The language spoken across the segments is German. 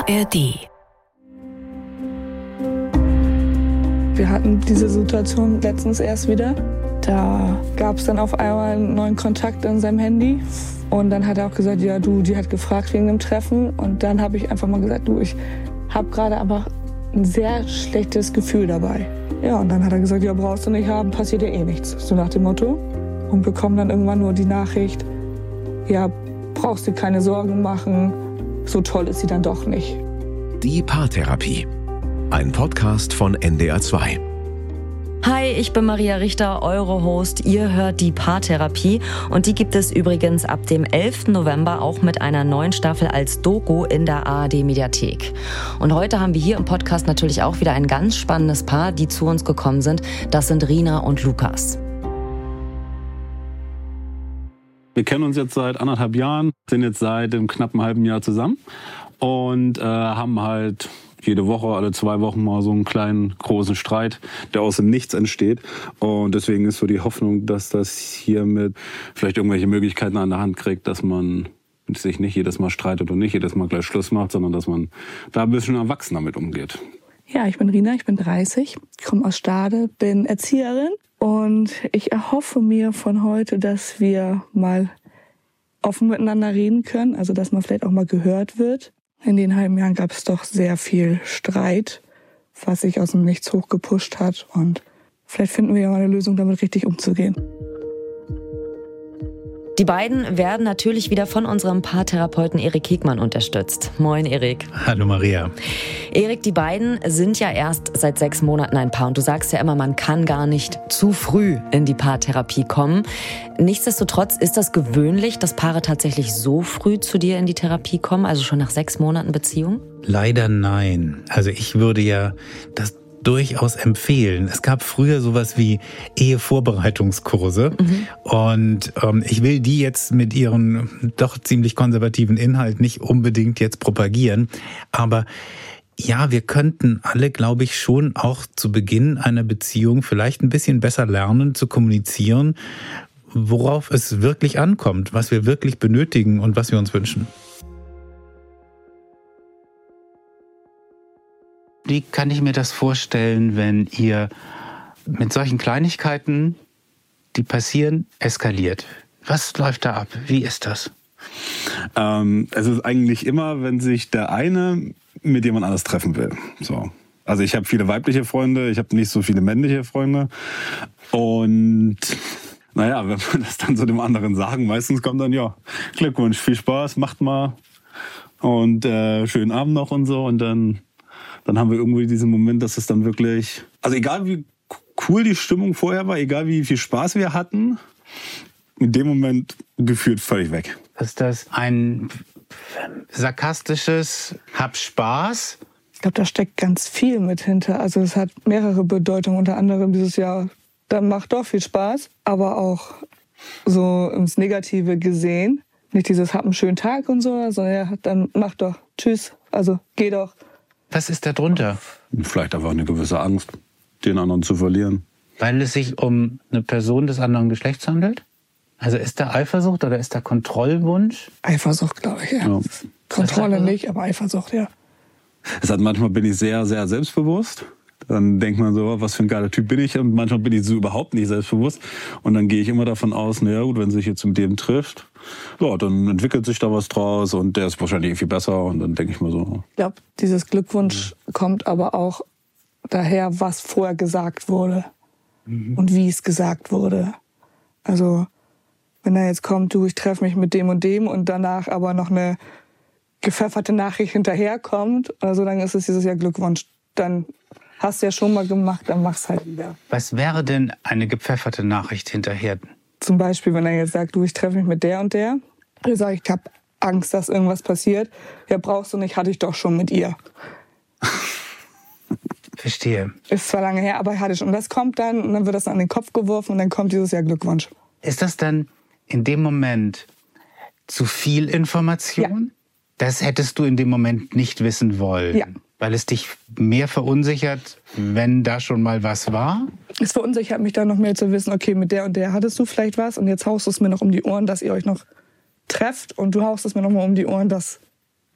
ARD. Wir hatten diese Situation letztens erst wieder. Da gab es dann auf einmal einen neuen Kontakt in seinem Handy. Und dann hat er auch gesagt, ja du, die hat gefragt wegen dem Treffen. Und dann habe ich einfach mal gesagt, du, ich habe gerade aber ein sehr schlechtes Gefühl dabei. Ja, und dann hat er gesagt, ja brauchst du nicht haben, passiert ja eh nichts. So nach dem Motto. Und bekommen dann irgendwann nur die Nachricht, ja, brauchst dir keine Sorgen machen, so toll ist sie dann doch nicht. Die Paartherapie. Ein Podcast von NDR 2. Hi, ich bin Maria Richter, eure Host. Ihr hört die Paartherapie und die gibt es übrigens ab dem 11. November auch mit einer neuen Staffel als Doku in der ARD-Mediathek. Und heute haben wir hier im Podcast natürlich auch wieder ein ganz spannendes Paar, die zu uns gekommen sind. Das sind Rina und Lukas. Wir kennen uns jetzt seit 1,5 Jahren, sind jetzt seit einem knappen halben Jahr zusammen und haben halt jede Woche, alle 2 Wochen mal so einen kleinen, großen Streit, der aus dem Nichts entsteht. Und deswegen ist so die Hoffnung, dass das hiermit vielleicht irgendwelche Möglichkeiten an der Hand kriegt, dass man sich nicht jedes Mal streitet und nicht jedes Mal gleich Schluss macht, sondern dass man da ein bisschen erwachsener mit umgeht. Ja, ich bin Rina, ich bin 30, komme aus Stade, bin Erzieherin. Und ich erhoffe mir von heute, dass wir mal offen miteinander reden können, also dass man vielleicht auch mal gehört wird. In den halben Jahren gab es doch sehr viel Streit, was sich aus dem Nichts hochgepusht hat. Und vielleicht finden wir ja mal eine Lösung, damit richtig umzugehen. Die beiden werden natürlich wieder von unserem Paartherapeuten Erik Hegmann unterstützt. Moin, Erik. Hallo, Maria. Erik, die beiden sind ja erst seit 6 Monaten ein Paar. Und du sagst ja immer, man kann gar nicht zu früh in die Paartherapie kommen. Nichtsdestotrotz ist das gewöhnlich, dass Paare tatsächlich so früh zu dir in die Therapie kommen, also schon nach 6 Monaten Beziehung? Leider nein. Also ich würde ja das durchaus empfehlen. Es gab früher sowas wie Ehevorbereitungskurse und ich will die jetzt mit ihren doch ziemlich konservativen Inhalt nicht unbedingt jetzt propagieren, aber ja, wir könnten alle, glaube ich, schon auch zu Beginn einer Beziehung vielleicht ein bisschen besser lernen zu kommunizieren, worauf es wirklich ankommt, was wir wirklich benötigen und was wir uns wünschen. Wie kann ich mir das vorstellen, wenn ihr mit solchen Kleinigkeiten, die passieren, eskaliert? Was läuft da ab? Wie ist das? Es ist eigentlich immer, wenn sich der eine mit jemand anders treffen will. So. Also ich habe viele weibliche Freunde, ich habe nicht so viele männliche Freunde. Und naja, wenn wir das dann so dem anderen sagen, meistens kommt dann, ja, Glückwunsch, viel Spaß, macht mal und schönen Abend noch und so. Und dann haben wir irgendwie diesen Moment, dass es dann wirklich, also egal wie cool die Stimmung vorher war, egal wie viel Spaß wir hatten, in dem Moment gefühlt völlig weg. Ist das ein sarkastisches Hab Spaß? Ich glaube, da steckt ganz viel mit hinter. Also es hat mehrere Bedeutungen, unter anderem dieses Jahr, dann macht doch viel Spaß, aber auch so ins Negative gesehen. Nicht dieses Hab einen schönen Tag und so, sondern ja, dann mach doch, tschüss, also geh doch. Was ist da drunter? Vielleicht einfach eine gewisse Angst, den anderen zu verlieren. Weil es sich um eine Person des anderen Geschlechts handelt? Also ist da Eifersucht oder ist da Kontrollwunsch? Eifersucht, glaube ich, ja. Kontrolle nicht, aber Eifersucht, ja. Manchmal bin ich sehr, sehr selbstbewusst. Dann denkt man so, was für ein geiler Typ bin ich. Und manchmal bin ich so überhaupt nicht selbstbewusst. Und dann gehe ich immer davon aus, naja gut, wenn sich jetzt mit dem trifft, ja, dann entwickelt sich da was draus und der ist wahrscheinlich viel besser. Und dann denke ich mir so. Ich glaube, dieses Glückwunsch kommt aber auch daher, was vorher gesagt wurde und wie es gesagt wurde. Also wenn er jetzt kommt, du, ich treffe mich mit dem und danach aber noch eine gepfefferte Nachricht hinterherkommt, also dann ist es dieses Jahr Glückwunsch. Dann hast du ja schon mal gemacht, dann mach's halt wieder. Was wäre denn eine gepfefferte Nachricht hinterher? Zum Beispiel, wenn er jetzt sagt, du, ich treffe mich mit der und der. Dann sage ich habe Angst, dass irgendwas passiert. Ja, brauchst du nicht, hatte ich doch schon mit ihr. Verstehe. Ist zwar lange her, aber hatte ich schon. Und das kommt dann, und dann wird das an den Kopf geworfen und dann kommt dieses Jahr Glückwunsch. Ist das dann in dem Moment zu viel Information? Ja. Das hättest du in dem Moment nicht wissen wollen? Ja. Weil es dich mehr verunsichert, wenn da schon mal was war? Es verunsichert mich dann noch mehr zu wissen, okay, mit der und der hattest du vielleicht was und jetzt haust du es mir noch um die Ohren, dass ihr euch noch trefft und du haust es mir noch mal um die Ohren, dass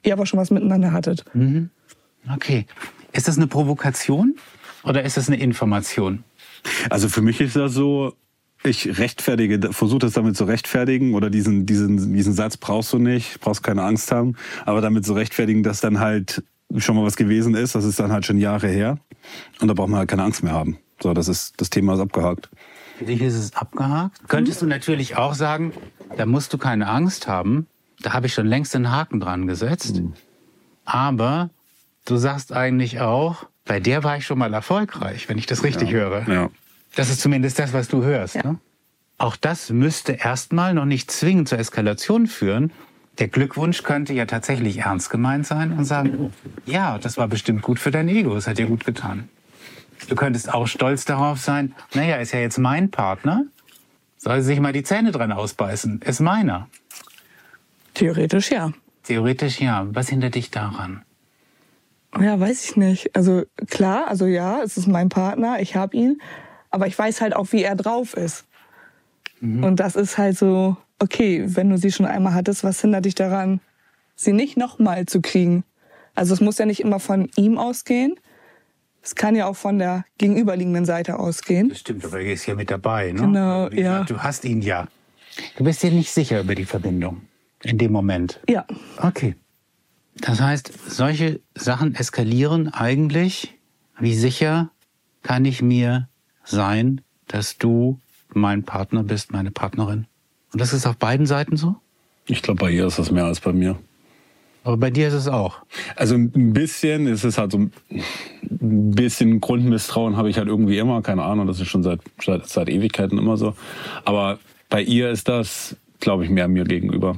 ihr aber schon was miteinander hattet. Mhm. Okay. Ist das eine Provokation oder ist das eine Information? Also für mich ist das so, ich versuche das damit zu rechtfertigen oder diesen Satz brauchst du nicht, brauchst keine Angst haben, aber damit zu rechtfertigen, dass dann halt schon mal was gewesen ist, das ist dann halt schon Jahre her und da braucht man halt keine Angst mehr haben. So, das Thema ist abgehakt. Für dich ist es abgehakt. Könntest du natürlich auch sagen, da musst du keine Angst haben, da habe ich schon längst einen Haken dran gesetzt. Aber du sagst eigentlich auch, bei der war ich schon mal erfolgreich, wenn ich das richtig höre. Ja. Das ist zumindest das, was du hörst. Ja. Ne? Auch das müsste erstmal noch nicht zwingend zur Eskalation führen. Der Glückwunsch könnte ja tatsächlich ernst gemeint sein und sagen, ja, das war bestimmt gut für dein Ego, das hat dir gut getan. Du könntest auch stolz darauf sein, naja, ist ja jetzt mein Partner, soll sich mal die Zähne dran ausbeißen, ist meiner. Theoretisch ja. Theoretisch ja. Was hindert dich daran? Ja, weiß ich nicht. Also klar, also ja, es ist mein Partner, ich habe ihn, aber ich weiß halt auch, wie er drauf ist. Mhm. Und das ist halt so, okay, wenn du sie schon einmal hattest, was hindert dich daran, sie nicht nochmal zu kriegen? Also es muss ja nicht immer von ihm ausgehen. Es kann ja auch von der gegenüberliegenden Seite ausgehen. Das stimmt, aber er ist ja mit dabei, ne? Genau, ja. Du hast ihn ja. Du bist dir nicht sicher über die Verbindung in dem Moment. Ja. Okay. Das heißt, solche Sachen eskalieren eigentlich. Wie sicher kann ich mir sein, dass du mein Partner bist, meine Partnerin? Und das ist auf beiden Seiten so? Ich glaube, bei ihr ist das mehr als bei mir. Aber bei dir ist es auch. Also ein bisschen, es ist halt so ein bisschen Grundmisstrauen habe ich halt irgendwie immer, keine Ahnung, das ist schon seit Ewigkeiten immer so. Aber bei ihr ist das, glaube ich, mehr mir gegenüber.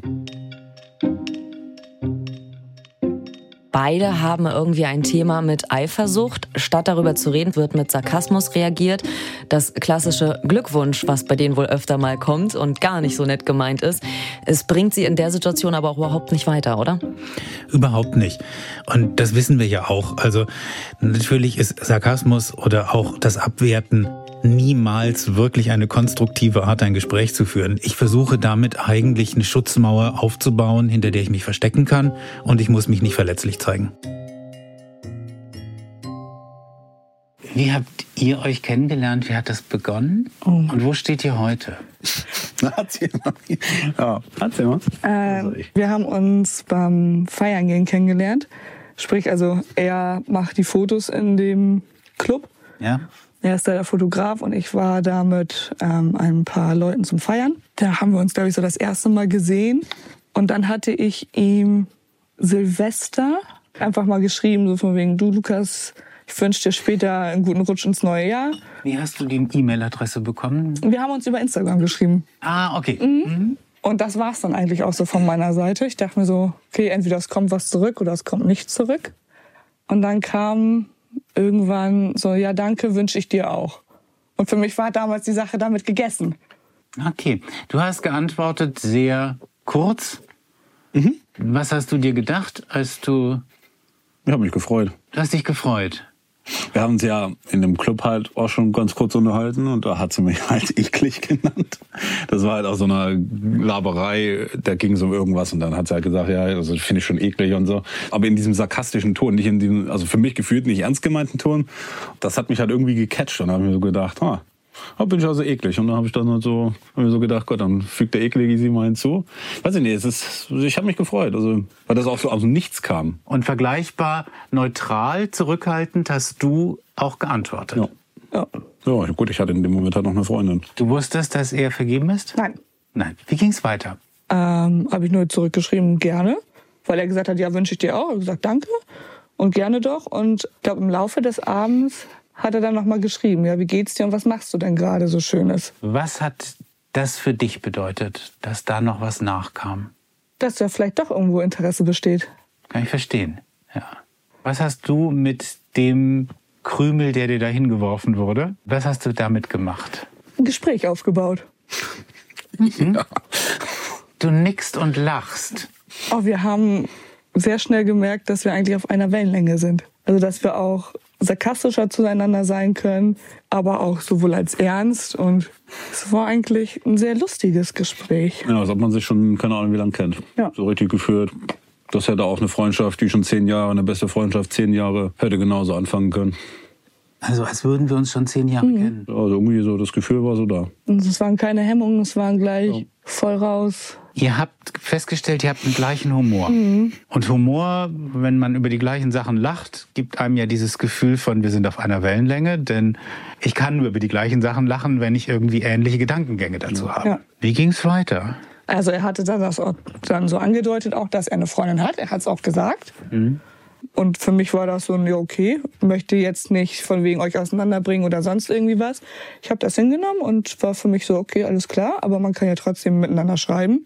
Beide haben irgendwie ein Thema mit Eifersucht. Statt darüber zu reden, wird mit Sarkasmus reagiert. Das klassische Glückwunsch, was bei denen wohl öfter mal kommt und gar nicht so nett gemeint ist. Es bringt sie in der Situation aber auch überhaupt nicht weiter, oder? Überhaupt nicht. Und das wissen wir ja auch. Also natürlich ist Sarkasmus oder auch das Abwerten niemals wirklich eine konstruktive Art, ein Gespräch zu führen. Ich versuche damit eigentlich eine Schutzmauer aufzubauen, hinter der ich mich verstecken kann und ich muss mich nicht verletzlich zeigen. Wie habt ihr euch kennengelernt? Wie hat das begonnen? Und wo steht ihr heute? Erzähl mal. Ja, erzähl mal. Wir haben uns beim Feiern gehen kennengelernt. Sprich, also er macht die Fotos in dem Club. Ja. Er ist da der Fotograf und ich war da mit ein paar Leuten zum Feiern. Da haben wir uns, glaube ich, so das erste Mal gesehen. Und dann hatte ich ihm Silvester einfach mal geschrieben, so von wegen, du Lukas, ich wünsche dir später einen guten Rutsch ins neue Jahr. Wie hast du die E-Mail-Adresse bekommen? Wir haben uns über Instagram geschrieben. Ah, okay. Mhm. Und das war es dann eigentlich auch so von meiner Seite. Ich dachte mir so, okay, entweder es kommt was zurück oder es kommt nicht zurück. Und dann kam irgendwann so, ja danke, wünsche ich dir auch. Und für mich war damals die Sache damit gegessen. Okay, du hast geantwortet sehr kurz. Mhm. Was hast du dir gedacht, als du... Ich habe mich gefreut. Du hast dich gefreut. Wir haben uns ja in dem Club halt auch schon ganz kurz unterhalten und da hat sie mich halt eklig genannt. Das war halt auch so eine Laberei, da ging es um irgendwas und dann hat sie halt gesagt, ja, also finde ich schon eklig und so. Aber in diesem sarkastischen Ton, nicht in diesem, also für mich gefühlt nicht ernst gemeinten Ton, das hat mich halt irgendwie gecatcht und da habe ich mir so gedacht, da bin ich also eklig. Und dann habe ich dann so gedacht, Gott, dann fügt der Eklige sie mal hinzu. Weiß ich nicht, ich habe mich gefreut, also, weil das auch so aus dem Nichts kam. Und vergleichbar neutral, zurückhaltend hast du auch geantwortet. Ja, gut, ich hatte in dem Moment halt noch eine Freundin. Du wusstest, dass er vergeben ist? Nein. Wie ging's weiter? Habe ich nur zurückgeschrieben, gerne. Weil er gesagt hat, ja, wünsche ich dir auch. Ich habe gesagt, danke und gerne doch. Und ich glaube, im Laufe des Abends hat er dann nochmal geschrieben, ja, wie geht's dir und was machst du denn gerade so Schönes? Was hat das für dich bedeutet, dass da noch was nachkam? Dass ja vielleicht doch irgendwo Interesse besteht. Kann ich verstehen, ja. Was hast du mit dem Krümel, der dir da hingeworfen wurde, was hast du damit gemacht? Ein Gespräch aufgebaut. Mhm. Ja. Du nickst und lachst. Wir haben sehr schnell gemerkt, dass wir eigentlich auf einer Wellenlänge sind. Also, dass wir auch sarkastischer zueinander sein können, aber auch sowohl als ernst. Und es war eigentlich ein sehr lustiges Gespräch. Ja, als ob man sich schon, keine Ahnung, wie lange kennt. Ja. So richtig geführt. Das hätte auch eine Freundschaft, die schon 10 Jahre, eine beste Freundschaft, 10 Jahre, hätte genauso anfangen können. Also als würden wir uns schon 10 Jahre kennen. Also irgendwie so, das Gefühl war so da. Und es waren keine Hemmungen, es waren gleich voll raus. Ihr habt festgestellt, ihr habt den gleichen Humor. Und Humor, wenn man über die gleichen Sachen lacht, gibt einem ja dieses Gefühl von, wir sind auf einer Wellenlänge. Denn ich kann nur über die gleichen Sachen lachen, wenn ich irgendwie ähnliche Gedankengänge dazu habe. Ja. Wie ging's weiter? Also er hatte dann das auch dann so angedeutet, auch dass er eine Freundin hat. Er hat es auch gesagt. Und für mich war das so ein, ja okay, möchte jetzt nicht von wegen euch auseinanderbringen oder sonst irgendwie was. Ich habe das hingenommen und war für mich so, okay, alles klar, aber man kann ja trotzdem miteinander schreiben.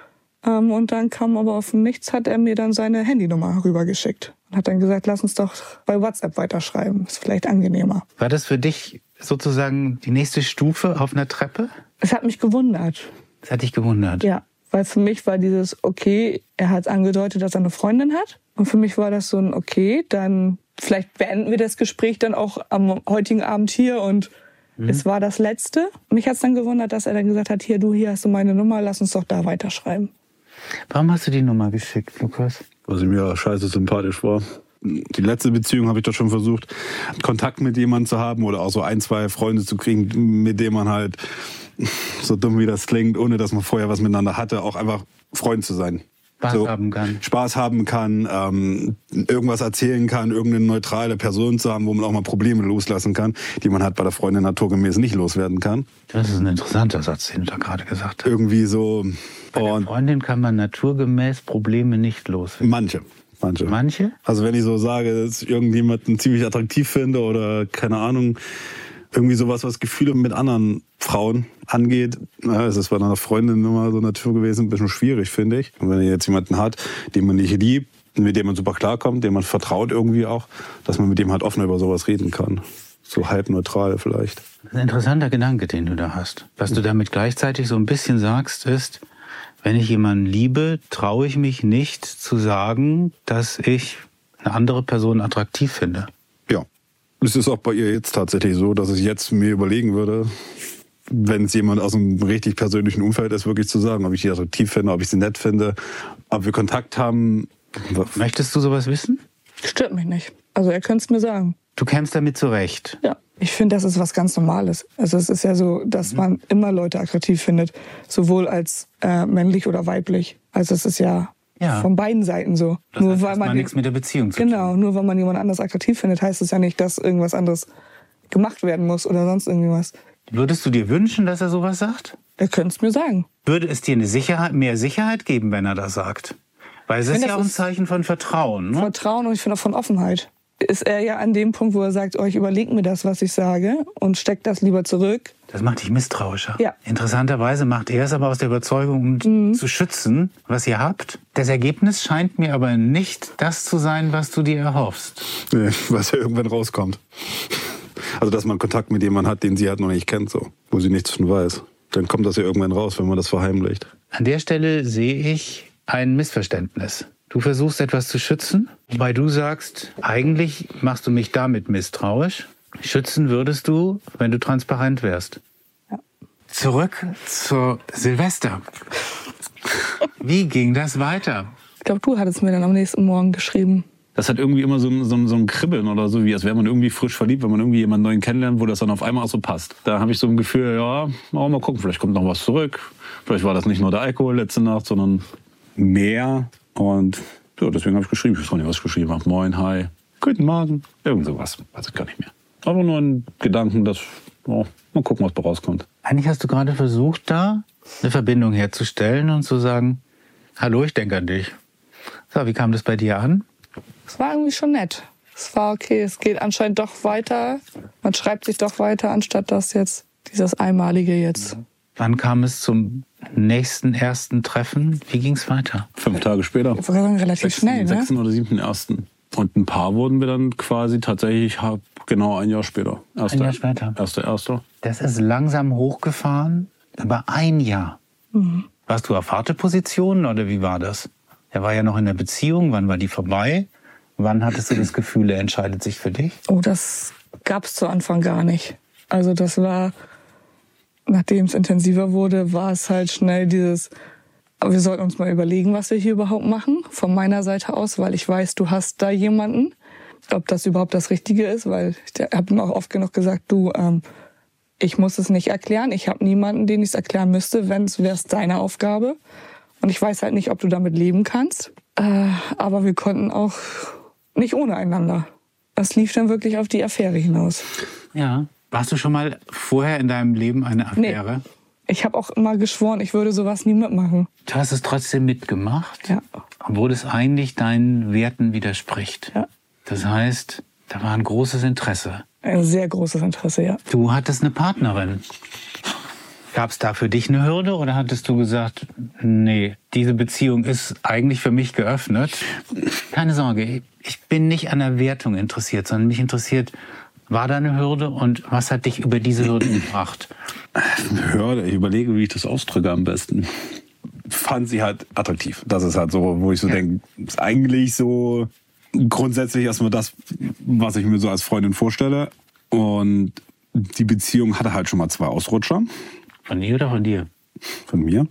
Und dann kam aber auf nichts, hat er mir dann seine Handynummer rübergeschickt. Und hat dann gesagt, lass uns doch bei WhatsApp weiterschreiben, ist vielleicht angenehmer. War das für dich sozusagen die nächste Stufe auf einer Treppe? Es hat mich gewundert. Das hat dich gewundert? Ja, weil für mich war dieses, okay, er hat angedeutet, dass er eine Freundin hat. Und für mich war das so ein, okay, dann vielleicht beenden wir das Gespräch dann auch am heutigen Abend hier und es war das Letzte. Mich hat es dann gewundert, dass er dann gesagt hat, hier hast du meine Nummer, lass uns doch da weiterschreiben. Warum hast du die Nummer geschickt, Lukas? Weil sie mir scheiße sympathisch war. Die letzte Beziehung habe ich doch schon versucht, Kontakt mit jemandem zu haben oder auch so 1, 2 Freunde zu kriegen, mit denen man halt, so dumm wie das klingt, ohne dass man vorher was miteinander hatte, auch einfach Freund zu sein. Spaß haben kann, irgendwas erzählen kann, irgendeine neutrale Person zu haben, wo man auch mal Probleme loslassen kann, die man halt bei der Freundin naturgemäß nicht loswerden kann. Das ist ein interessanter Satz, den du da gerade gesagt hast. Irgendwie so. Bei der Freundin kann man naturgemäß Probleme nicht loswerden. Manche? Also wenn ich so sage, dass ich irgendjemanden ziemlich attraktiv finde oder keine Ahnung, irgendwie sowas, was Gefühle mit anderen Frauen angeht, es ist bei einer Freundin immer so Natur gewesen, ein bisschen schwierig, finde ich. Und wenn ihr jetzt jemanden hat, den man nicht liebt, mit dem man super klarkommt, dem man vertraut irgendwie auch, dass man mit dem halt offen über sowas reden kann. So halb neutral vielleicht. Das ist ein interessanter Gedanke, den du da hast. Was du damit gleichzeitig so ein bisschen sagst, ist, wenn ich jemanden liebe, traue ich mich nicht zu sagen, dass ich eine andere Person attraktiv finde. Ja. Es ist auch bei ihr jetzt tatsächlich so, dass ich jetzt mir überlegen würde, wenn es jemand aus einem richtig persönlichen Umfeld ist, wirklich zu sagen, ob ich sie attraktiv finde, ob ich sie nett finde, ob wir Kontakt haben. Möchtest du sowas wissen? Stört mich nicht. Also er könnte es mir sagen. Du kämst damit zurecht? Ja. Ich finde, das ist was ganz Normales. Also es ist ja so, dass man immer Leute attraktiv findet, sowohl als männlich oder weiblich. Also es ist ja von beiden Seiten so. Das nur weil man nichts mit der Beziehung zu tun. Genau, nur weil man jemand anders attraktiv findet, heißt es ja nicht, dass irgendwas anderes gemacht werden muss oder sonst irgendwas. Würdest du dir wünschen, dass er sowas sagt? Er könnte es mir sagen. Würde es dir mehr Sicherheit geben, wenn er das sagt? Weil es ist ja auch ein Zeichen von Vertrauen. Ne? Vertrauen und ich finde auch von Offenheit. Ist er ja an dem Punkt, wo er sagt, ich überlege mir das, was ich sage und steckt das lieber zurück. Das macht dich misstrauischer. Ja. Interessanterweise macht er es aber aus der Überzeugung, um zu schützen, was ihr habt. Das Ergebnis scheint mir aber nicht das zu sein, was du dir erhoffst. Nee, was ja irgendwann rauskommt. Also, dass man Kontakt mit jemandem hat, den sie halt noch nicht kennt, so, wo sie nichts von weiß. Dann kommt das ja irgendwann raus, wenn man das verheimlicht. An der Stelle sehe ich ein Missverständnis. Du versuchst etwas zu schützen, wobei du sagst, eigentlich machst du mich damit misstrauisch. Schützen würdest du, wenn du transparent wärst. Ja. Zurück zu Silvester. Wie ging das weiter? Ich glaube, du hattest mir dann am nächsten Morgen geschrieben. Das hat irgendwie immer so ein Kribbeln oder so, wie als wäre man irgendwie frisch verliebt, wenn man irgendwie jemanden neuen kennenlernt, wo das dann auf einmal auch so passt. Da habe ich so ein Gefühl, mal gucken, vielleicht kommt noch was zurück. Vielleicht war das nicht nur der Alkohol letzte Nacht, sondern mehr. Und ja, deswegen habe ich geschrieben. Ich weiß nicht, was ich geschrieben habe. Moin, hi, guten Morgen. Irgend sowas, weiß ich gar nicht mehr. Aber nur ein Gedanken, dass, mal gucken, was da rauskommt. Eigentlich hast du gerade versucht, da eine Verbindung herzustellen und zu sagen, hallo, ich denke an dich. So, wie kam das bei dir an? Es war irgendwie schon nett. Es war okay, es geht anscheinend doch weiter. Man schreibt sich doch weiter, anstatt das jetzt, dieses Einmalige jetzt. Wann kam es zum nächsten ersten Treffen? Wie ging es weiter? 5 Tage später. Ich würde sagen, relativ schnell, ne? 6. oder 7.1. Und ein Paar wurden wir dann quasi tatsächlich genau ein Jahr später. Ein Jahr später. 1.1. Das ist langsam hochgefahren, aber ein Jahr. Mhm. Warst du auf Wartepositionen oder wie war das? Er war ja noch in der Beziehung. Wann war die vorbei? Wann hattest du das Gefühl, er entscheidet sich für dich? Oh, das gab's zu Anfang gar nicht. Also das war, nachdem es intensiver wurde, war es halt schnell dieses, Aber wir sollten uns mal überlegen, was wir hier überhaupt machen, von meiner Seite aus, weil ich weiß, du hast da jemanden. Ob das überhaupt das Richtige ist, weil ich habe ihm auch oft genug gesagt, du, ich muss es nicht erklären. Ich habe niemanden, den ich es erklären müsste, wäre es deine Aufgabe. Und ich weiß halt nicht, ob du damit leben kannst. Aber wir konnten auch nicht ohne einander. Das lief dann wirklich auf die Affäre hinaus. Ja. Warst du schon mal vorher in deinem Leben eine Affäre? Nee. Ich habe auch immer geschworen, ich würde sowas nie mitmachen. Du hast es trotzdem mitgemacht? Ja. Obwohl es eigentlich deinen Werten widerspricht. Ja. Das heißt, da war ein großes Interesse. Ein sehr großes Interesse, ja. Du hattest eine Partnerin. Gab es da für dich eine Hürde oder hattest du gesagt, nee, diese Beziehung ist eigentlich für mich geöffnet? Keine Sorge, ich bin nicht an der Wertung interessiert, sondern mich interessiert, war da eine Hürde und was hat dich über diese Hürde gebracht? Hürde, ich überlege, wie ich das ausdrücke am besten. Fand sie halt attraktiv. Das ist halt so, wo ich so denke, ist eigentlich so grundsätzlich erstmal das, was ich mir so als Freundin vorstelle. Und die Beziehung hatte halt schon mal 2 Ausrutscher. Von ihr oder von dir? Von mir.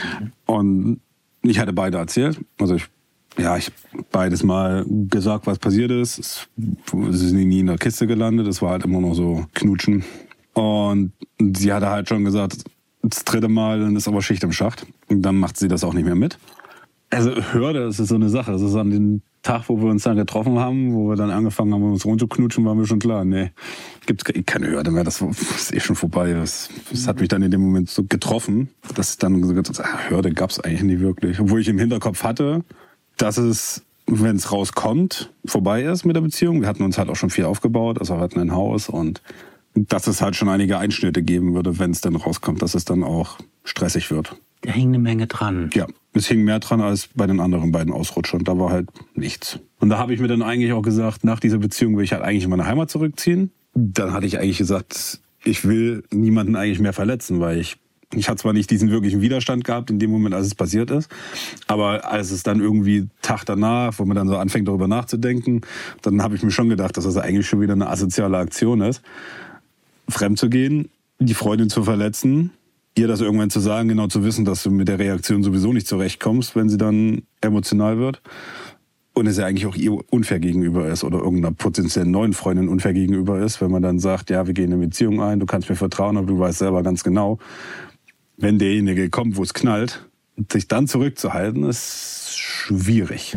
Und ich hatte beide erzählt. Also ich habe beides mal gesagt, was passiert ist. Es ist nie in der Kiste gelandet. Es war halt immer noch so Knutschen. Und sie hatte halt schon gesagt, das 3. Mal, dann ist aber Schicht im Schacht. Und dann macht sie das auch nicht mehr mit. Also Hürde, das ist so eine Sache. Das ist an dem Tag, wo wir uns dann getroffen haben, wo wir dann angefangen haben, uns rumzuknutschen, war mir schon klar, nee, gibt's keine Hürde mehr, das ist schon vorbei. Das hat mich dann in dem Moment so getroffen, dass ich dann gesagt habe, Hürde gab's eigentlich nie wirklich. Obwohl ich im Hinterkopf hatte, dass es, wenn es rauskommt, vorbei ist mit der Beziehung. Wir hatten uns halt auch schon viel aufgebaut, also wir hatten ein Haus und dass es halt schon einige Einschnitte geben würde, wenn es dann rauskommt, dass es dann auch stressig wird. Da hing eine Menge dran. Ja, es hing mehr dran als bei den anderen beiden Ausrutschern. Da war halt nichts. Und da habe ich mir dann eigentlich auch gesagt, nach dieser Beziehung will ich halt eigentlich in meine Heimat zurückziehen. Dann hatte ich eigentlich gesagt, ich will niemanden eigentlich mehr verletzen, weil ich hatte zwar nicht diesen wirklichen Widerstand gehabt in dem Moment, als es passiert ist, aber als es dann irgendwie Tag danach, wo man dann so anfängt, darüber nachzudenken, dann habe ich mir schon gedacht, dass das eigentlich schon wieder eine asoziale Aktion ist, fremd zu gehen, die Freundin zu verletzen, ihr das irgendwann zu sagen, genau zu wissen, dass du mit der Reaktion sowieso nicht zurechtkommst, wenn sie dann emotional wird. Und es ja eigentlich auch ihr unfair gegenüber ist oder irgendeiner potenziellen neuen Freundin unfair gegenüber ist, wenn man dann sagt, ja, wir gehen in eine Beziehung ein, du kannst mir vertrauen, aber du weißt selber ganz genau, wenn derjenige kommt, wo es knallt, sich dann zurückzuhalten, ist schwierig.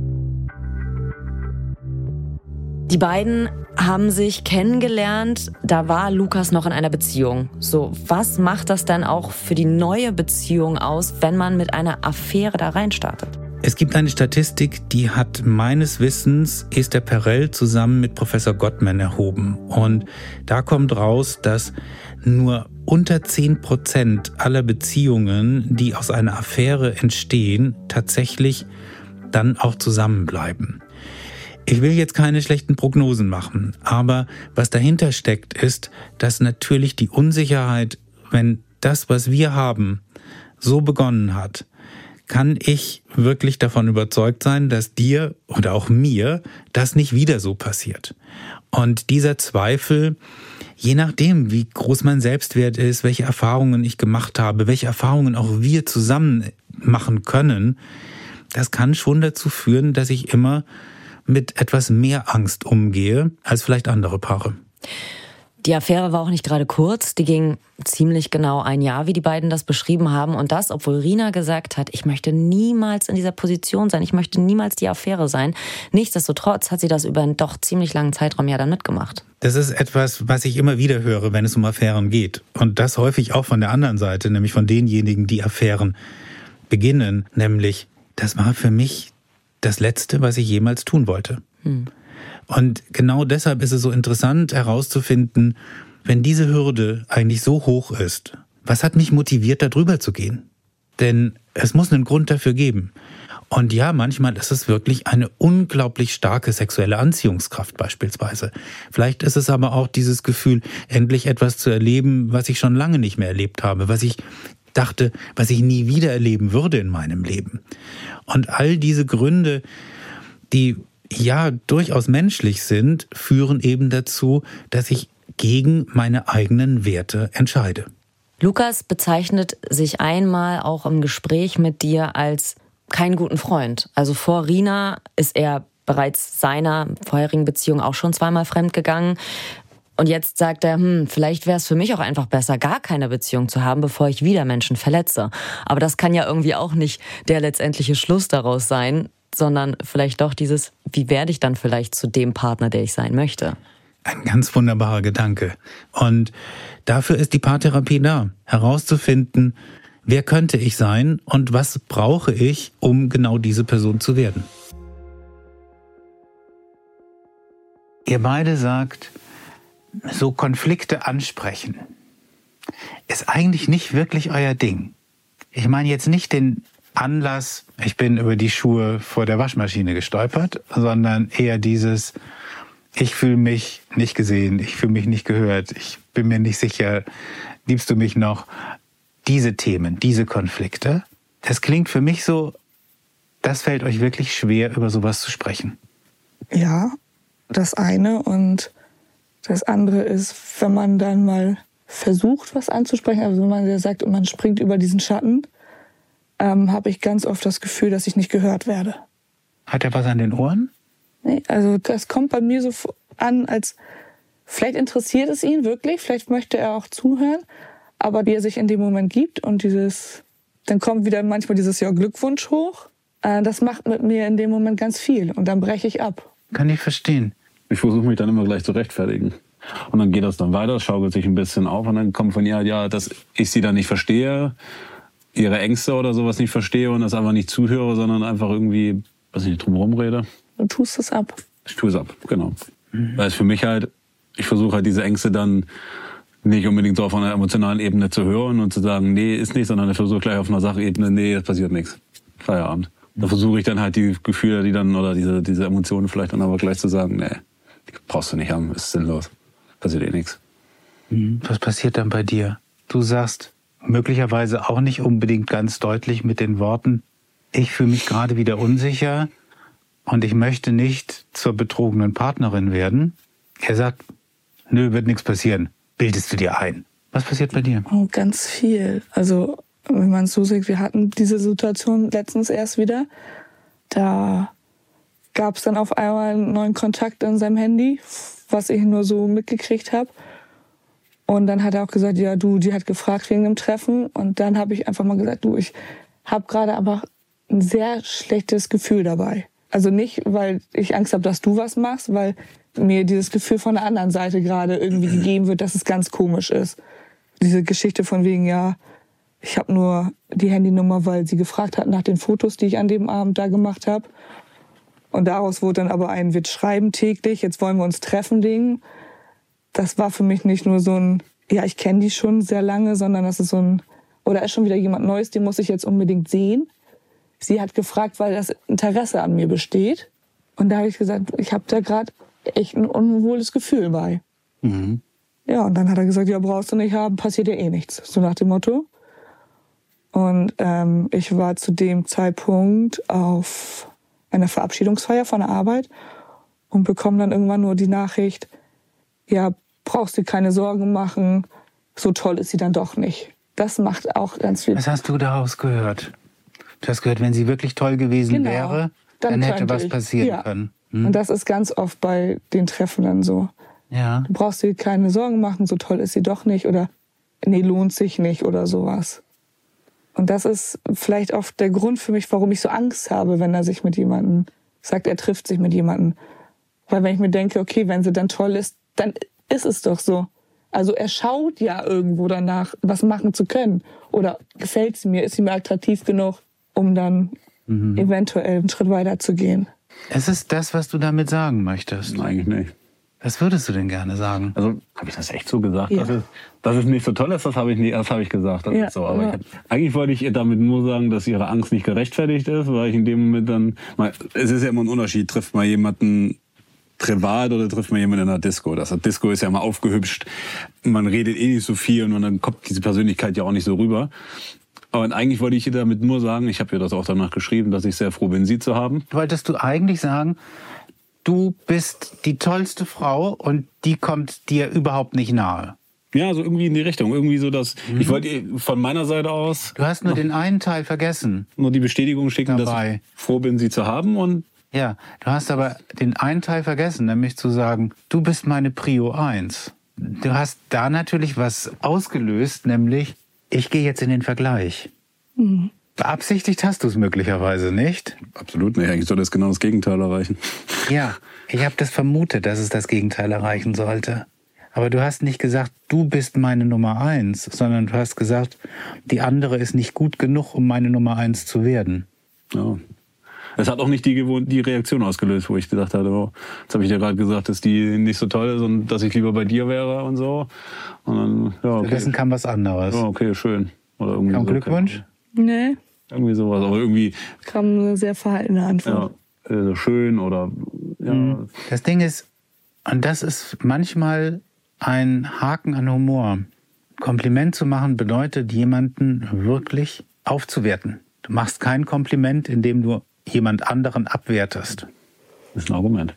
Die beiden haben sich kennengelernt, da war Lukas noch in einer Beziehung. So, was macht das dann auch für die neue Beziehung aus, wenn man mit einer Affäre da reinstartet? Es gibt eine Statistik, die hat meines Wissens Esther Perel zusammen mit Professor Gottman erhoben. Und da kommt raus, dass nur unter 10% aller Beziehungen, die aus einer Affäre entstehen, tatsächlich dann auch zusammenbleiben. Ich will jetzt keine schlechten Prognosen machen, aber was dahinter steckt, ist, dass natürlich die Unsicherheit, wenn das, was wir haben, so begonnen hat, kann ich wirklich davon überzeugt sein, dass dir oder auch mir das nicht wieder so passiert. Und dieser Zweifel, je nachdem, wie groß mein Selbstwert ist, welche Erfahrungen ich gemacht habe, welche Erfahrungen auch wir zusammen machen können, das kann schon dazu führen, dass ich immer mit etwas mehr Angst umgehe als vielleicht andere Paare. Die Affäre war auch nicht gerade kurz, die ging ziemlich genau 1 Jahr, wie die beiden das beschrieben haben. Und das, obwohl Rina gesagt hat, ich möchte niemals in dieser Position sein, ich möchte niemals die Affäre sein. Nichtsdestotrotz hat sie das über einen doch ziemlich langen Zeitraum ja dann mitgemacht. Das ist etwas, was ich immer wieder höre, wenn es um Affären geht. Und das häufig auch von der anderen Seite, nämlich von denjenigen, die Affären beginnen. Nämlich, das war für mich das Letzte, was ich jemals tun wollte. Und genau deshalb ist es so interessant herauszufinden, wenn diese Hürde eigentlich so hoch ist, was hat mich motiviert, da drüber zu gehen? Denn es muss einen Grund dafür geben. Und ja, manchmal ist es wirklich eine unglaublich starke sexuelle Anziehungskraft beispielsweise. Vielleicht ist es aber auch dieses Gefühl, endlich etwas zu erleben, was ich schon lange nicht mehr erlebt habe, was ich dachte, was ich nie wieder erleben würde in meinem Leben. Und all diese Gründe, die ja durchaus menschlich sind, führen eben dazu, dass ich gegen meine eigenen Werte entscheide. Lukas bezeichnet sich einmal auch im Gespräch mit dir als keinen guten Freund. Also vor Rina ist er bereits seiner vorherigen Beziehung auch schon zweimal fremdgegangen. Und jetzt sagt er, vielleicht wäre es für mich auch einfach besser, gar keine Beziehung zu haben, bevor ich wieder Menschen verletze. Aber das kann ja irgendwie auch nicht der letztendliche Schluss daraus sein, sondern vielleicht doch dieses, wie werde ich dann vielleicht zu dem Partner, der ich sein möchte? Ein ganz wunderbarer Gedanke. Und dafür ist die Paartherapie da, herauszufinden, wer könnte ich sein und was brauche ich, um genau diese Person zu werden. Ihr beide sagt, so Konflikte ansprechen ist eigentlich nicht wirklich euer Ding. Ich meine jetzt nicht den Anlass, ich bin über die Schuhe vor der Waschmaschine gestolpert, sondern eher dieses, ich fühle mich nicht gesehen, ich fühle mich nicht gehört, ich bin mir nicht sicher, liebst du mich noch? Diese Themen, diese Konflikte, das klingt für mich so, das fällt euch wirklich schwer, über sowas zu sprechen. Ja, das eine. Und das andere ist, wenn man dann mal versucht, was anzusprechen, also wenn man ja sagt, und man springt über diesen Schatten, habe ich ganz oft das Gefühl, dass ich nicht gehört werde. Hat er was an den Ohren? Nee, also das kommt bei mir so an, als vielleicht interessiert es ihn wirklich, vielleicht möchte er auch zuhören, aber wie er sich in dem Moment gibt und dann kommt wieder manchmal dieses Glückwunsch hoch, das macht mit mir in dem Moment ganz viel und dann breche ich ab. Kann ich verstehen. Ich versuche mich dann immer gleich zu rechtfertigen. Und dann geht das dann weiter, schaukelt sich ein bisschen auf und dann kommt von ihr, ja, dass ich sie dann nicht verstehe, ihre Ängste oder sowas nicht verstehe und das einfach nicht zuhöre, sondern einfach irgendwie, drumherum rede. Du tust es ab. Ich tue es ab, genau. Weil es für mich halt, ich versuche halt diese Ängste dann nicht unbedingt so auf einer emotionalen Ebene zu hören und zu sagen, nee, ist nicht, sondern ich versuche gleich auf einer Sachebene, nee, es passiert nichts. Feierabend. Da versuche ich dann halt die Gefühle, die dann, oder diese Emotionen vielleicht dann aber gleich zu sagen, nee, die brauchst du nicht haben, ist sinnlos. Passiert eh nichts. Was passiert dann bei dir? Du sagst möglicherweise auch nicht unbedingt ganz deutlich mit den Worten, ich fühle mich gerade wieder unsicher und ich möchte nicht zur betrogenen Partnerin werden. Er sagt, nö, wird nichts passieren. Bildest du dir ein. Was passiert bei dir? Oh, ganz viel. Also, wenn man es so sieht, wir hatten diese Situation letztens erst wieder. Da gab es dann auf einmal einen neuen Kontakt in seinem Handy, was ich nur so mitgekriegt habe. Und dann hat er auch gesagt, ja, die hat gefragt wegen dem Treffen. Und dann habe ich einfach mal gesagt, ich habe gerade aber ein sehr schlechtes Gefühl dabei. Also nicht, weil ich Angst habe, dass du was machst, weil mir dieses Gefühl von der anderen Seite gerade irgendwie gegeben wird, dass es ganz komisch ist. Diese Geschichte von wegen, ja, ich habe nur die Handynummer, weil sie gefragt hat nach den Fotos, die ich an dem Abend da gemacht habe. Und daraus wurde dann aber wir schreiben täglich, jetzt wollen wir uns treffen, Ding. Das war für mich nicht nur so ein, ja, ich kenne die schon sehr lange, sondern das ist so ein, oder ist schon wieder jemand Neues, den muss ich jetzt unbedingt sehen. Sie hat gefragt, weil das Interesse an mir besteht. Und da habe ich gesagt, ich habe da gerade echt ein unwohles Gefühl bei. Mhm. Ja, und dann hat er gesagt, ja, brauchst du nicht haben, passiert ja eh nichts. So nach dem Motto. Und ich war zu dem Zeitpunkt auf einer Verabschiedungsfeier von der Arbeit und bekomme dann irgendwann nur die Nachricht, ja, brauchst dir keine Sorgen machen, so toll ist sie dann doch nicht. Das macht auch ganz viel. Was hast du daraus gehört? Du hast gehört, wenn sie wirklich toll gewesen wäre, dann hätte was passieren können. Und das ist ganz oft bei den Treffen dann so. Ja. Du brauchst dir keine Sorgen machen, so toll ist sie doch nicht oder nee, lohnt sich nicht oder sowas. Und das ist vielleicht auch der Grund für mich, warum ich so Angst habe, wenn er sich mit jemandem sagt, er trifft sich mit jemandem. Weil wenn ich mir denke, okay, wenn sie dann toll ist, dann ist es doch so. Also er schaut ja irgendwo danach, was machen zu können. Oder gefällt sie mir, ist sie mir attraktiv genug, um dann eventuell einen Schritt weiter zu gehen. Es ist das, was du damit sagen möchtest. Nein, eigentlich nicht. Was würdest du denn gerne sagen? Also, habe ich das echt so gesagt? Ja. Dass es nicht so toll ist, das habe ich gesagt. Das Ja, ist so. Aber ja. eigentlich wollte ich ihr damit nur sagen, dass ihre Angst nicht gerechtfertigt ist, weil ich in dem Moment dann, es ist ja immer ein Unterschied, trifft man jemanden privat oder trifft man jemanden in einer Disco. Das Disco ist ja mal aufgehübscht, man redet eh nicht so viel und dann kommt diese Persönlichkeit ja auch nicht so rüber. Und eigentlich wollte ich ihr damit nur sagen, ich habe ihr das auch danach geschrieben, dass ich sehr froh bin, sie zu haben. Wolltest du eigentlich sagen, du bist die tollste Frau und die kommt dir überhaupt nicht nahe? Ja, so irgendwie in die Richtung. Irgendwie so, dass ich wollte von meiner Seite aus. Du hast nur den einen Teil vergessen. Nur die Bestätigung schicken, dass ich froh bin, sie zu haben. Und ja, du hast aber den einen Teil vergessen, nämlich zu sagen, du bist meine Prio 1. Du hast da natürlich was ausgelöst, nämlich, ich gehe jetzt in den Vergleich. Mhm. Beabsichtigt hast du es möglicherweise nicht. Absolut nicht. Eigentlich soll das genau das Gegenteil erreichen. Ja, ich habe das vermutet, dass es das Gegenteil erreichen sollte. Aber du hast nicht gesagt, du bist meine Nummer 1, sondern du hast gesagt, die andere ist nicht gut genug, um meine Nummer 1 zu werden. Ja. Es hat auch nicht die Reaktion ausgelöst, wo ich gedacht hatte, oh, jetzt habe ich dir gerade gesagt, dass die nicht so toll ist und dass ich lieber bei dir wäre und so. Und dann, ja, okay. Stattdessen kam was anderes. Ja, okay, schön. Oder irgendwie kam so, Glückwunsch? Nee. Irgendwie sowas, aber irgendwie... Kam eine sehr verhaltene Antwort. Ja, schön oder... Ja. Das Ding ist, und das ist manchmal ein Haken an Humor. Kompliment zu machen bedeutet, jemanden wirklich aufzuwerten. Du machst kein Kompliment, indem du jemand anderen abwertest. Das ist ein Argument.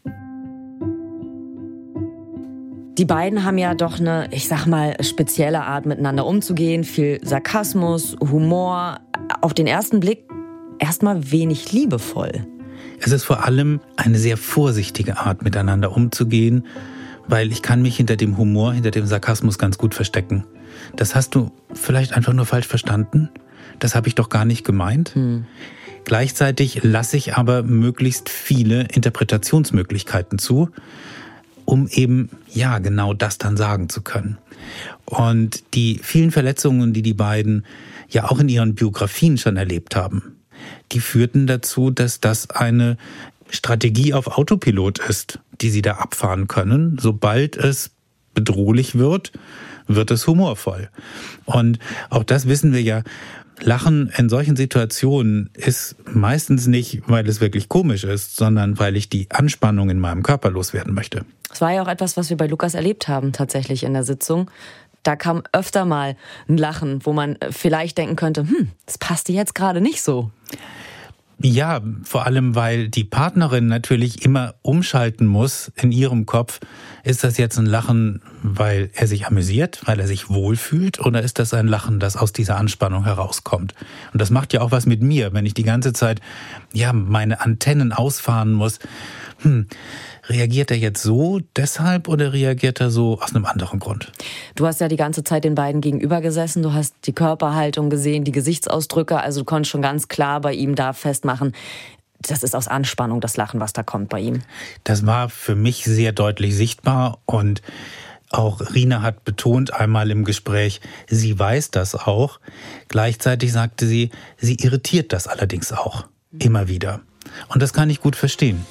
Die beiden haben ja doch eine, ich sag mal, spezielle Art miteinander umzugehen. Viel Sarkasmus, Humor. Auf den ersten Blick erstmal wenig liebevoll. Es ist vor allem eine sehr vorsichtige Art, miteinander umzugehen, weil ich kann mich hinter dem Humor, hinter dem Sarkasmus ganz gut verstecken. Das hast du vielleicht einfach nur falsch verstanden. Das habe ich doch gar nicht gemeint. Gleichzeitig lasse ich aber möglichst viele Interpretationsmöglichkeiten zu, um eben, ja, genau das dann sagen zu können. Und die vielen Verletzungen, die die beiden ja auch in ihren Biografien schon erlebt haben, die führten dazu, dass das eine Strategie auf Autopilot ist, die sie da abfahren können. Sobald es bedrohlich wird, wird es humorvoll. Und auch das wissen wir ja, Lachen in solchen Situationen ist meistens nicht, weil es wirklich komisch ist, sondern weil ich die Anspannung in meinem Körper loswerden möchte. Das war ja auch etwas, was wir bei Lukas erlebt haben, tatsächlich in der Sitzung. Da kam öfter mal ein Lachen, wo man vielleicht denken könnte, das passte jetzt gerade nicht so. Ja, vor allem, weil die Partnerin natürlich immer umschalten muss in ihrem Kopf. Ist das jetzt ein Lachen, weil er sich amüsiert, weil er sich wohlfühlt? Oder ist das ein Lachen, das aus dieser Anspannung herauskommt? Und das macht ja auch was mit mir, wenn ich die ganze Zeit meine Antennen ausfahren muss. Reagiert er jetzt so deshalb oder reagiert er so aus einem anderen Grund? Du hast ja die ganze Zeit den beiden gegenüber gesessen, du hast die Körperhaltung gesehen, die Gesichtsausdrücke, also du konntest schon ganz klar bei ihm da festmachen, das ist aus Anspannung das Lachen, was da kommt bei ihm. Das war für mich sehr deutlich sichtbar und auch Rina hat betont einmal im Gespräch, sie weiß das auch. Gleichzeitig sagte sie, sie irritiert das allerdings auch immer wieder. Und das kann ich gut verstehen.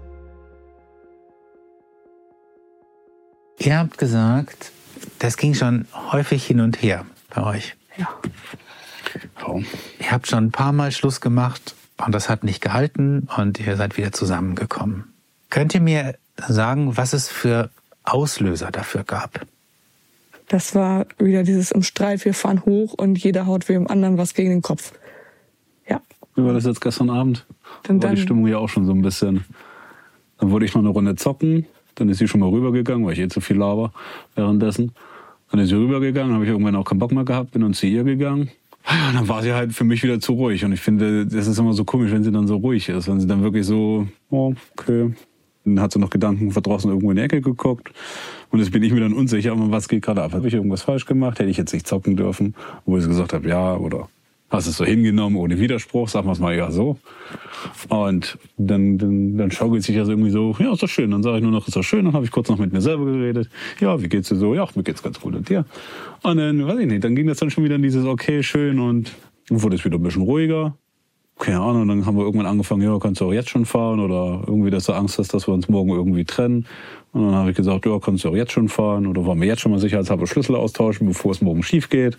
Ihr habt gesagt, das ging schon häufig hin und her bei euch. Ja. Oh. Ihr habt schon ein paar Mal Schluss gemacht und das hat nicht gehalten und ihr seid wieder zusammengekommen. Könnt ihr mir sagen, was es für Auslöser dafür gab? Das war wieder dieses im Streit, wir fahren hoch und jeder haut wem anderen was gegen den Kopf. Ja. Wie war das jetzt gestern Abend? Da war die Stimmung ja auch schon so ein bisschen. Dann wollte ich noch eine Runde zocken. Dann ist sie schon mal rübergegangen, weil ich zu viel laber währenddessen. Dann ist sie rübergegangen, habe ich irgendwann auch keinen Bock mehr gehabt, bin dann zu ihr gegangen. Ja, dann war sie halt für mich wieder zu ruhig. Und ich finde, das ist immer so komisch, wenn sie dann so ruhig ist. Wenn sie dann wirklich so, oh, okay. Dann hat sie noch Gedanken verdrossen irgendwo in die Ecke geguckt. Und jetzt bin ich mir dann unsicher, was geht gerade ab. Habe ich irgendwas falsch gemacht? Hätte ich jetzt nicht zocken dürfen? Wo ich gesagt habe, ja, oder hast es so hingenommen, ohne Widerspruch, sagen wir es mal ja so. Und dann schaukelt sich das irgendwie so, ja, ist doch schön. Dann sage ich nur noch, ist doch schön. Dann habe ich kurz noch mit mir selber geredet. Ja, wie geht's dir so? Ja, mir geht's ganz gut. Und dir? Und dann, weiß ich nicht, dann ging das dann schon wieder in dieses okay, schön und dann wurde es wieder ein bisschen ruhiger. Keine Ahnung, dann haben wir irgendwann angefangen, ja, kannst du auch jetzt schon fahren oder irgendwie, dass du Angst hast, dass wir uns morgen irgendwie trennen. Und dann habe ich gesagt, ja, kannst du auch jetzt schon fahren oder wollen wir jetzt schon mal sicherheitshalber Schlüssel austauschen, bevor es morgen schief geht.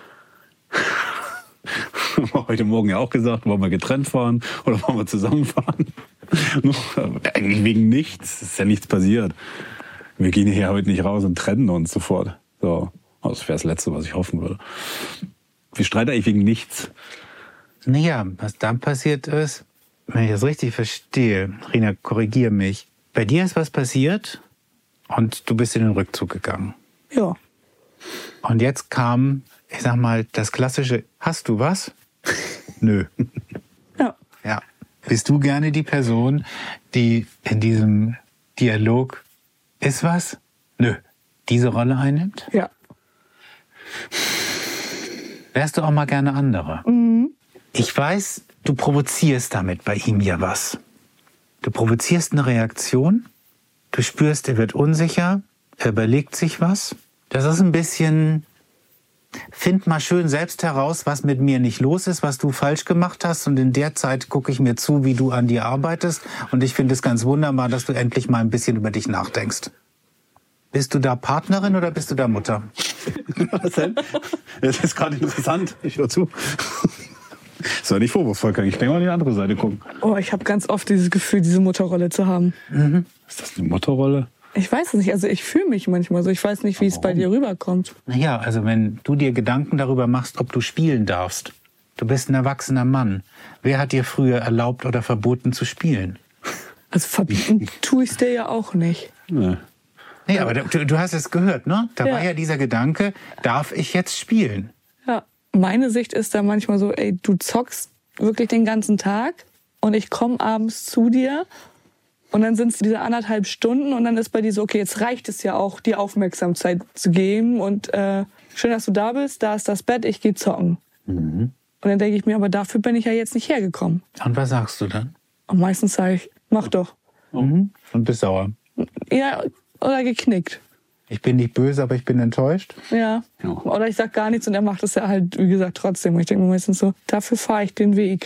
Heute Morgen ja auch gesagt, wollen wir getrennt fahren oder wollen wir zusammen fahren? Eigentlich wegen nichts, es ist ja nichts passiert. Wir gehen hier heute nicht raus und trennen uns sofort. So, das wäre das Letzte, was ich hoffen würde. Wir streiten eigentlich wegen nichts. Naja, was dann passiert ist, wenn ich das richtig verstehe, Rina, korrigier mich. Bei dir ist was passiert und du bist in den Rückzug gegangen. Ja. Und jetzt kam, ich sag mal, das klassische, hast du was? Nö. Ja. Bist du gerne die Person, die in diesem Dialog, ist was? Nö. Diese Rolle einnimmt? Ja. Wärst du auch mal gerne andere? Ich weiß, du provozierst damit bei ihm ja was. Du provozierst eine Reaktion, du spürst, er wird unsicher, er überlegt sich was. Das ist ein bisschen, find mal schön selbst heraus, was mit mir nicht los ist, was du falsch gemacht hast. Und in der Zeit gucke ich mir zu, wie du an dir arbeitest. Und ich finde es ganz wunderbar, dass du endlich mal ein bisschen über dich nachdenkst. Bist du da Partnerin oder bist du da Mutter? Was denn? Das ist gerade interessant. Ich höre zu. Das soll nicht vorwurfsvoll, kann ich denke mal an die andere Seite gucken. Oh, ich habe ganz oft dieses Gefühl, diese Mutterrolle zu haben. Ist das eine Mutterrolle? Ich weiß es nicht, also ich fühle mich manchmal so. Ich weiß nicht, wie es bei dir rüberkommt. Naja, also wenn du dir Gedanken darüber machst, ob du spielen darfst. Du bist ein erwachsener Mann. Wer hat dir früher erlaubt oder verboten zu spielen? Also verbieten tue ich es dir ja auch nicht. Nee. Nee, aber du hast es gehört, ne? Da war ja dieser Gedanke, darf ich jetzt spielen? Ja, meine Sicht ist da manchmal so, ey, du zockst wirklich den ganzen Tag und ich komme abends zu dir und dann sind es diese 1,5 Stunden und dann ist bei dir so, okay, jetzt reicht es ja auch, dir Aufmerksamkeit zu geben und schön, dass du da bist, da ist das Bett, ich gehe zocken. Und dann denke ich mir, aber dafür bin ich ja jetzt nicht hergekommen. Und was sagst du dann? Und meistens sage ich, mach doch. Und bist sauer. Ja, oder geknickt. Ich bin nicht böse, aber ich bin enttäuscht. Ja. Oder ich sag gar nichts und er macht es ja halt, wie gesagt, trotzdem. Und ich denke mir meistens so, dafür fahre ich den Weg.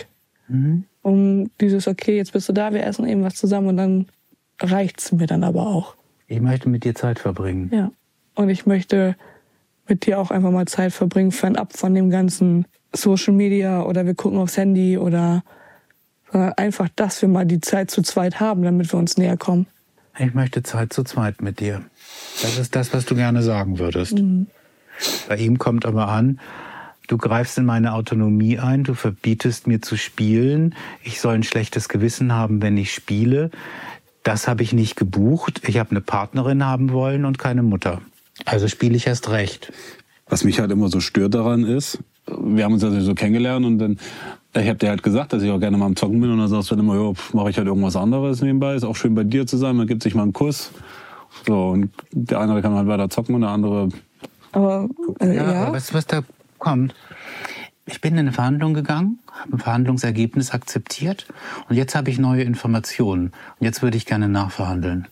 Um dieses, okay, jetzt bist du da, wir essen eben was zusammen und dann reicht's mir dann aber auch. Ich möchte mit dir Zeit verbringen. Ja. Und ich möchte mit dir auch einfach mal Zeit verbringen, fernab von dem ganzen Social Media oder wir gucken aufs Handy oder einfach, dass wir mal die Zeit zu zweit haben, damit wir uns näher kommen. Ich möchte Zeit zu zweit mit dir. Das ist das, was du gerne sagen würdest. Bei ihm kommt aber an, du greifst in meine Autonomie ein, du verbietest mir zu spielen, ich soll ein schlechtes Gewissen haben, wenn ich spiele. Das habe ich nicht gebucht. Ich habe eine Partnerin haben wollen und keine Mutter. Also spiele ich erst recht. Was mich halt immer so stört daran ist, wir haben uns ja so kennengelernt und dann, ich habe dir halt gesagt, dass ich auch gerne mal am Zocken bin und dann sagst du dann immer, ja, mache ich halt irgendwas anderes nebenbei, ist auch schön bei dir zu sein, man gibt sich mal einen Kuss. So, und der andere kann halt weiter zocken und der andere... Aber, Aber was da kommt, ich bin in eine Verhandlung gegangen, habe ein Verhandlungsergebnis akzeptiert und jetzt habe ich neue Informationen. Und jetzt würde ich gerne nachverhandeln.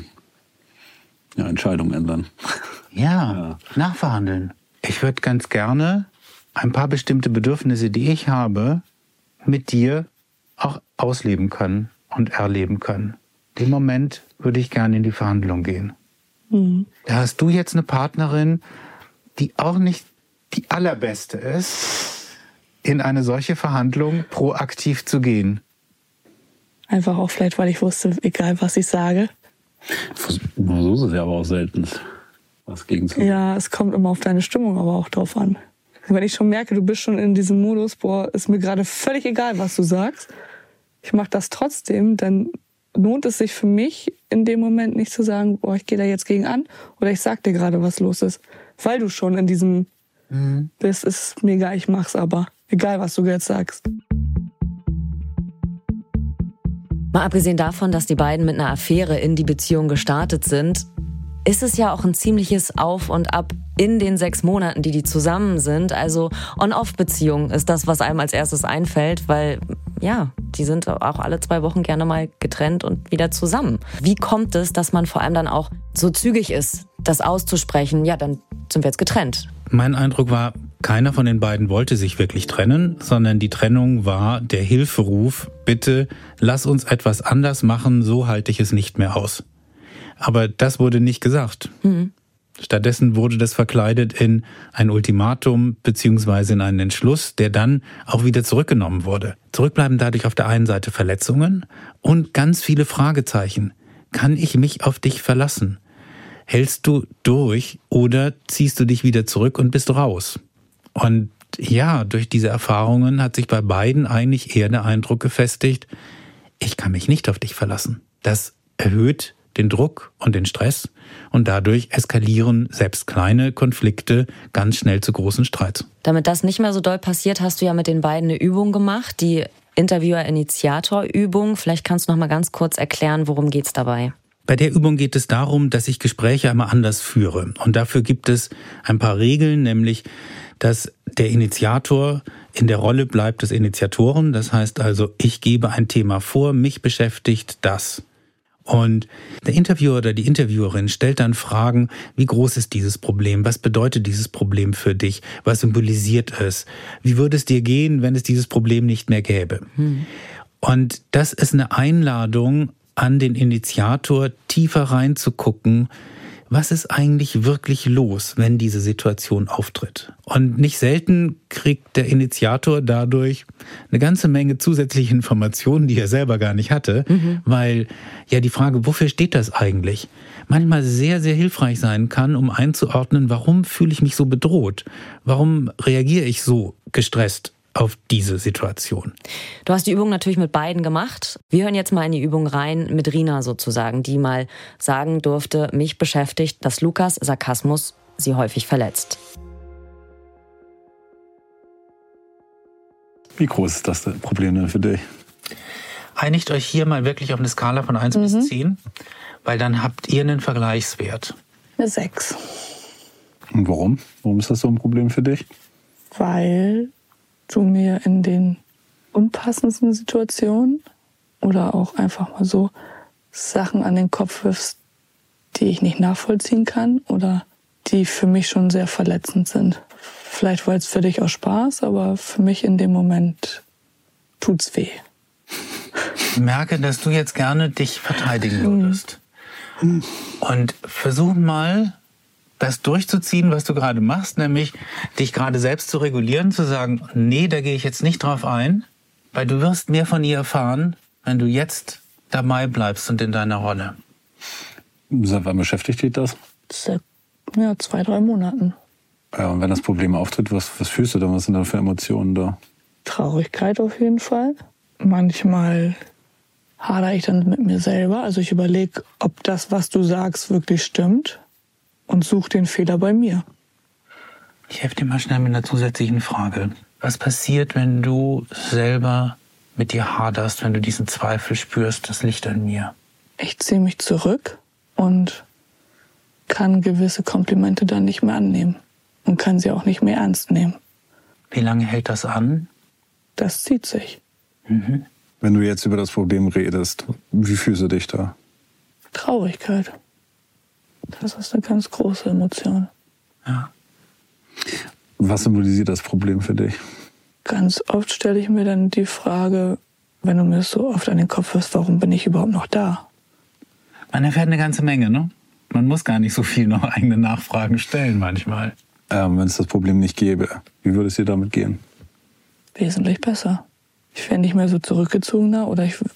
Ja, Entscheidung ändern. Ja, nachverhandeln. Ich würde ganz gerne ein paar bestimmte Bedürfnisse, die ich habe, mit dir auch ausleben können und erleben können. Den Moment würde ich gerne in die Verhandlung gehen. Da hast du jetzt eine Partnerin, die auch nicht die allerbeste ist, in eine solche Verhandlung proaktiv zu gehen. einfach auch vielleicht, weil ich wusste, egal was ich sage. So ist es ja aber auch selten. Was gegen zu. Ja, es kommt immer auf deine Stimmung aber auch drauf an. Wenn ich schon merke, du bist schon in diesem Modus, boah, ist mir gerade völlig egal, was du sagst, ich mache das trotzdem, dann lohnt es sich für mich in dem Moment nicht zu sagen, boah, ich gehe da jetzt gegen an oder ich sag dir gerade, was los ist. Weil du schon in diesem bist, ist mir egal, ich mach's aber. Egal, was du jetzt sagst. Mal abgesehen davon, dass die beiden mit einer Affäre in die Beziehung gestartet sind, ist es ja auch ein ziemliches Auf und Ab in den 6 Monaten, die zusammen sind. Also On-Off-Beziehung ist das, was einem als erstes einfällt, weil ja, die sind auch alle 2 Wochen gerne mal getrennt und wieder zusammen. Wie kommt es, dass man vor allem dann auch so zügig ist, das auszusprechen? Ja, dann sind wir jetzt getrennt. Mein Eindruck war, keiner von den beiden wollte sich wirklich trennen, sondern die Trennung war der Hilferuf, bitte lass uns etwas anders machen, so halte ich es nicht mehr aus. Aber das wurde nicht gesagt. Stattdessen wurde das verkleidet in ein Ultimatum beziehungsweise in einen Entschluss, der dann auch wieder zurückgenommen wurde. Zurückbleiben dadurch auf der einen Seite Verletzungen und ganz viele Fragezeichen. Kann ich mich auf dich verlassen? Hältst du durch oder ziehst du dich wieder zurück und bist raus? Und ja, durch diese Erfahrungen hat sich bei beiden eigentlich eher der Eindruck gefestigt, ich kann mich nicht auf dich verlassen. Das erhöht den Druck und den Stress und dadurch eskalieren selbst kleine Konflikte ganz schnell zu großen Streits. Damit das nicht mehr so doll passiert, hast du ja mit den beiden eine Übung gemacht, die Interviewer-Initiator-Übung. Vielleicht kannst du noch mal ganz kurz erklären, worum geht's dabei? Bei der Übung geht es darum, dass ich Gespräche einmal anders führe. Und dafür gibt es ein paar Regeln, nämlich, dass der Initiator in der Rolle bleibt des Initiatoren. Das heißt also, ich gebe ein Thema vor, mich beschäftigt das. Und der Interviewer oder die Interviewerin stellt dann Fragen, wie groß ist dieses Problem? Was bedeutet dieses Problem für dich? Was symbolisiert es? Wie würde es dir gehen, wenn es dieses Problem nicht mehr gäbe? Und das ist eine Einladung an den Initiator, tiefer reinzugucken, was ist eigentlich wirklich los, wenn diese Situation auftritt. Und nicht selten kriegt der Initiator dadurch eine ganze Menge zusätzliche Informationen, die er selber gar nicht hatte, weil ja die Frage, wofür steht das eigentlich, manchmal sehr, sehr hilfreich sein kann, um einzuordnen, warum fühle ich mich so bedroht, warum reagiere ich so gestresst auf diese Situation. Du hast die Übung natürlich mit beiden gemacht. Wir hören jetzt mal in die Übung rein mit Rina sozusagen, die mal sagen durfte, mich beschäftigt, dass Lukas Sarkasmus sie häufig verletzt. Wie groß ist das Problem denn für dich? Einigt euch hier mal wirklich auf eine Skala von 1 bis 10, weil dann habt ihr einen Vergleichswert. Eine 6. Und warum? Warum ist das so ein Problem für dich? Weil du mir in den unpassendsten Situationen oder auch einfach mal so Sachen an den Kopf wirfst, die ich nicht nachvollziehen kann oder die für mich schon sehr verletzend sind. Vielleicht war es für dich auch Spaß, aber für mich in dem Moment tut's weh. Ich merke, dass du jetzt gerne dich verteidigen würdest. Und versuch mal, das durchzuziehen, was du gerade machst, nämlich dich gerade selbst zu regulieren, zu sagen, nee, da gehe ich jetzt nicht drauf ein, weil du wirst mehr von ihr erfahren, wenn du jetzt dabei bleibst und in deiner Rolle. Seit wann beschäftigt dich das? Seit 2-3 Monaten. Ja, und wenn das Problem auftritt, was fühlst du dann? Was sind da für Emotionen da? Traurigkeit auf jeden Fall. Manchmal hadere ich dann mit mir selber. Also ich überlege, ob das, was du sagst, wirklich stimmt. Und such den Fehler bei mir. Ich helfe dir mal schnell mit einer zusätzlichen Frage. Was passiert, wenn du selber mit dir haderst, wenn du diesen Zweifel spürst, das liegt an mir? Ich ziehe mich zurück und kann gewisse Komplimente dann nicht mehr annehmen. Und kann sie auch nicht mehr ernst nehmen. Wie lange hält das an? Das zieht sich. Wenn du jetzt über das Problem redest, wie fühlst du dich da? Traurigkeit. Das ist eine ganz große Emotion. Ja. Was symbolisiert das Problem für dich? Ganz oft stelle ich mir dann die Frage, wenn du mir das so oft an den Kopf wirfst, warum bin ich überhaupt noch da? Man erfährt eine ganze Menge, ne? Man muss gar nicht so viel noch eigene Nachfragen stellen manchmal. Wenn es das Problem nicht gäbe, wie würde es dir damit gehen? Wesentlich besser. Ich wäre nicht mehr so zurückgezogener oder ich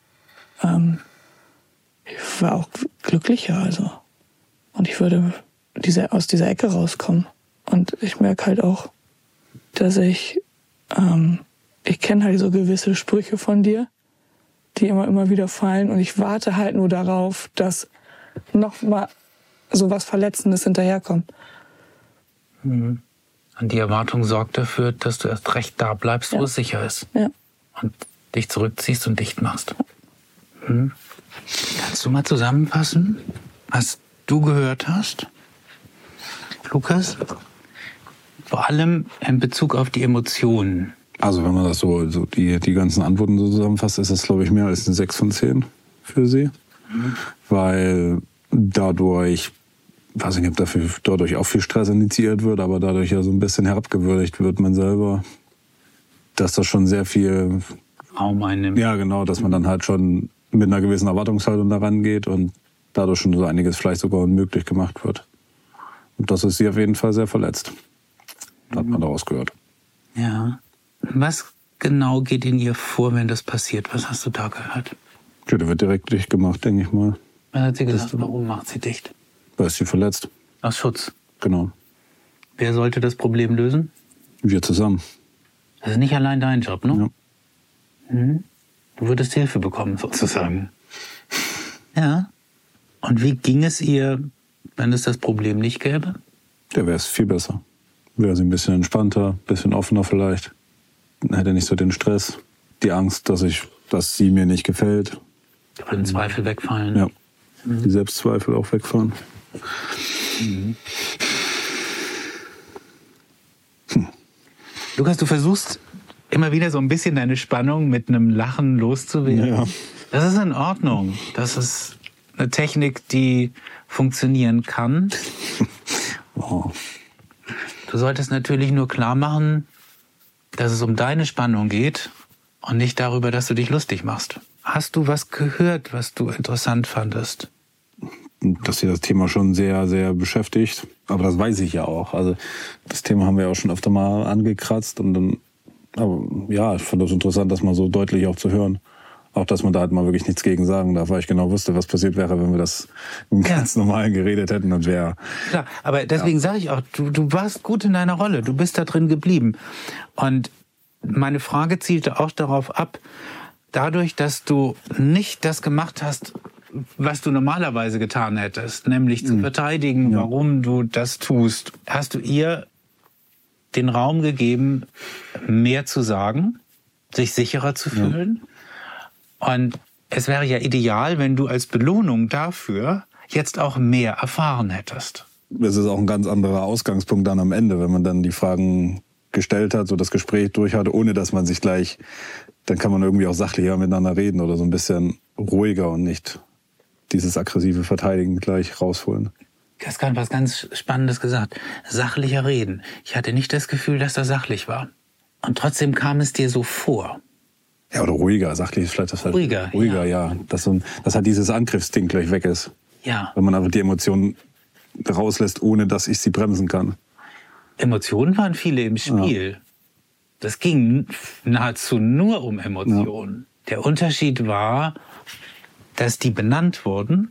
war auch glücklicher, also. Und ich würde aus dieser Ecke rauskommen. Und ich merke halt auch, dass ich kenne halt so gewisse Sprüche von dir, die immer wieder fallen. Und ich warte halt nur darauf, dass noch mal so was Verletzendes hinterherkommt. Und die Erwartung sorgt dafür, dass du erst recht da bleibst, wo es sicher ist. Ja. Und dich zurückziehst und dicht machst. Kannst du mal zusammenfassen, was du gehört hast, Lukas? Vor allem in Bezug auf die Emotionen. Also wenn man das so die ganzen Antworten so zusammenfasst, ist das, glaube ich, mehr als eine 6 von 10 für sie. Weil dadurch, weiß ich nicht, ob dadurch auch viel Stress initiiert wird, aber dadurch ja so ein bisschen herabgewürdigt wird man selber, dass das schon sehr viel Raum einnimmt. Ja, genau, dass man dann halt schon mit einer gewissen Erwartungshaltung daran geht und dadurch schon so einiges vielleicht sogar unmöglich gemacht wird. Und das ist sie auf jeden Fall sehr verletzt. Hat man daraus gehört. Ja. Was genau geht in ihr vor, wenn das passiert? Was hast du da gehört? Ja, der wird direkt dicht gemacht, denke ich mal. Was hat sie gesagt? Warum macht sie dicht? Weil ist sie verletzt. Aus Schutz. Genau. Wer sollte das Problem lösen? Wir zusammen. Das ist nicht allein dein Job, ne? Ja. Du würdest Hilfe bekommen, sozusagen. Ja. Und wie ging es ihr, wenn es das Problem nicht gäbe? Ja, wäre es viel besser. Wäre sie ein bisschen entspannter, ein bisschen offener vielleicht. Dann hätte nicht so den Stress, die Angst, dass sie mir nicht gefällt. Da würden Zweifel wegfallen. Ja, die Selbstzweifel auch wegfahren. Lukas, du versuchst immer wieder so ein bisschen deine Spannung mit einem Lachen loszuwerden. Ja. Das ist in Ordnung. Das ist eine Technik, die funktionieren kann. Oh. Du solltest natürlich nur klar machen, dass es um deine Spannung geht und nicht darüber, dass du dich lustig machst. Hast du was gehört, was du interessant fandest? Dass sie das Thema schon sehr, sehr beschäftigt. Aber das weiß ich ja auch. Also das Thema haben wir ja auch schon öfter mal angekratzt. Und dann, aber ja, ich fand das interessant, das mal so deutlich auch zu hören. Auch, dass man da halt mal wirklich nichts gegen sagen darf, weil ich genau wusste, was passiert wäre, wenn wir das ganz normal geredet hätten. Und wäre klar, aber deswegen sage ich auch, du warst gut in deiner Rolle. Du bist da drin geblieben. Und meine Frage zielte auch darauf ab, dadurch, dass du nicht das gemacht hast, was du normalerweise getan hättest, nämlich zu verteidigen, warum du das tust, hast du ihr den Raum gegeben, mehr zu sagen, sich sicherer zu fühlen. Und es wäre ja ideal, wenn du als Belohnung dafür jetzt auch mehr erfahren hättest. Das ist auch ein ganz anderer Ausgangspunkt dann am Ende, wenn man dann die Fragen gestellt hat, so das Gespräch durch hatte, ohne dass man sich gleich, dann kann man irgendwie auch sachlicher miteinander reden oder so ein bisschen ruhiger und nicht dieses aggressive Verteidigen gleich rausholen. Du hast gerade was ganz Spannendes gesagt. Sachlicher reden. Ich hatte nicht das Gefühl, dass das sachlich war. Und trotzdem kam es dir so vor. Ja, oder ruhiger. Sachlich ist vielleicht das halt. Ruhiger, ja. Dass halt dieses Angriffsding gleich weg ist. Ja. Wenn man einfach die Emotionen rauslässt, ohne dass ich sie bremsen kann. Emotionen waren viele im Spiel. Ja. Das ging nahezu nur um Emotionen. Ja. Der Unterschied war, dass die benannt wurden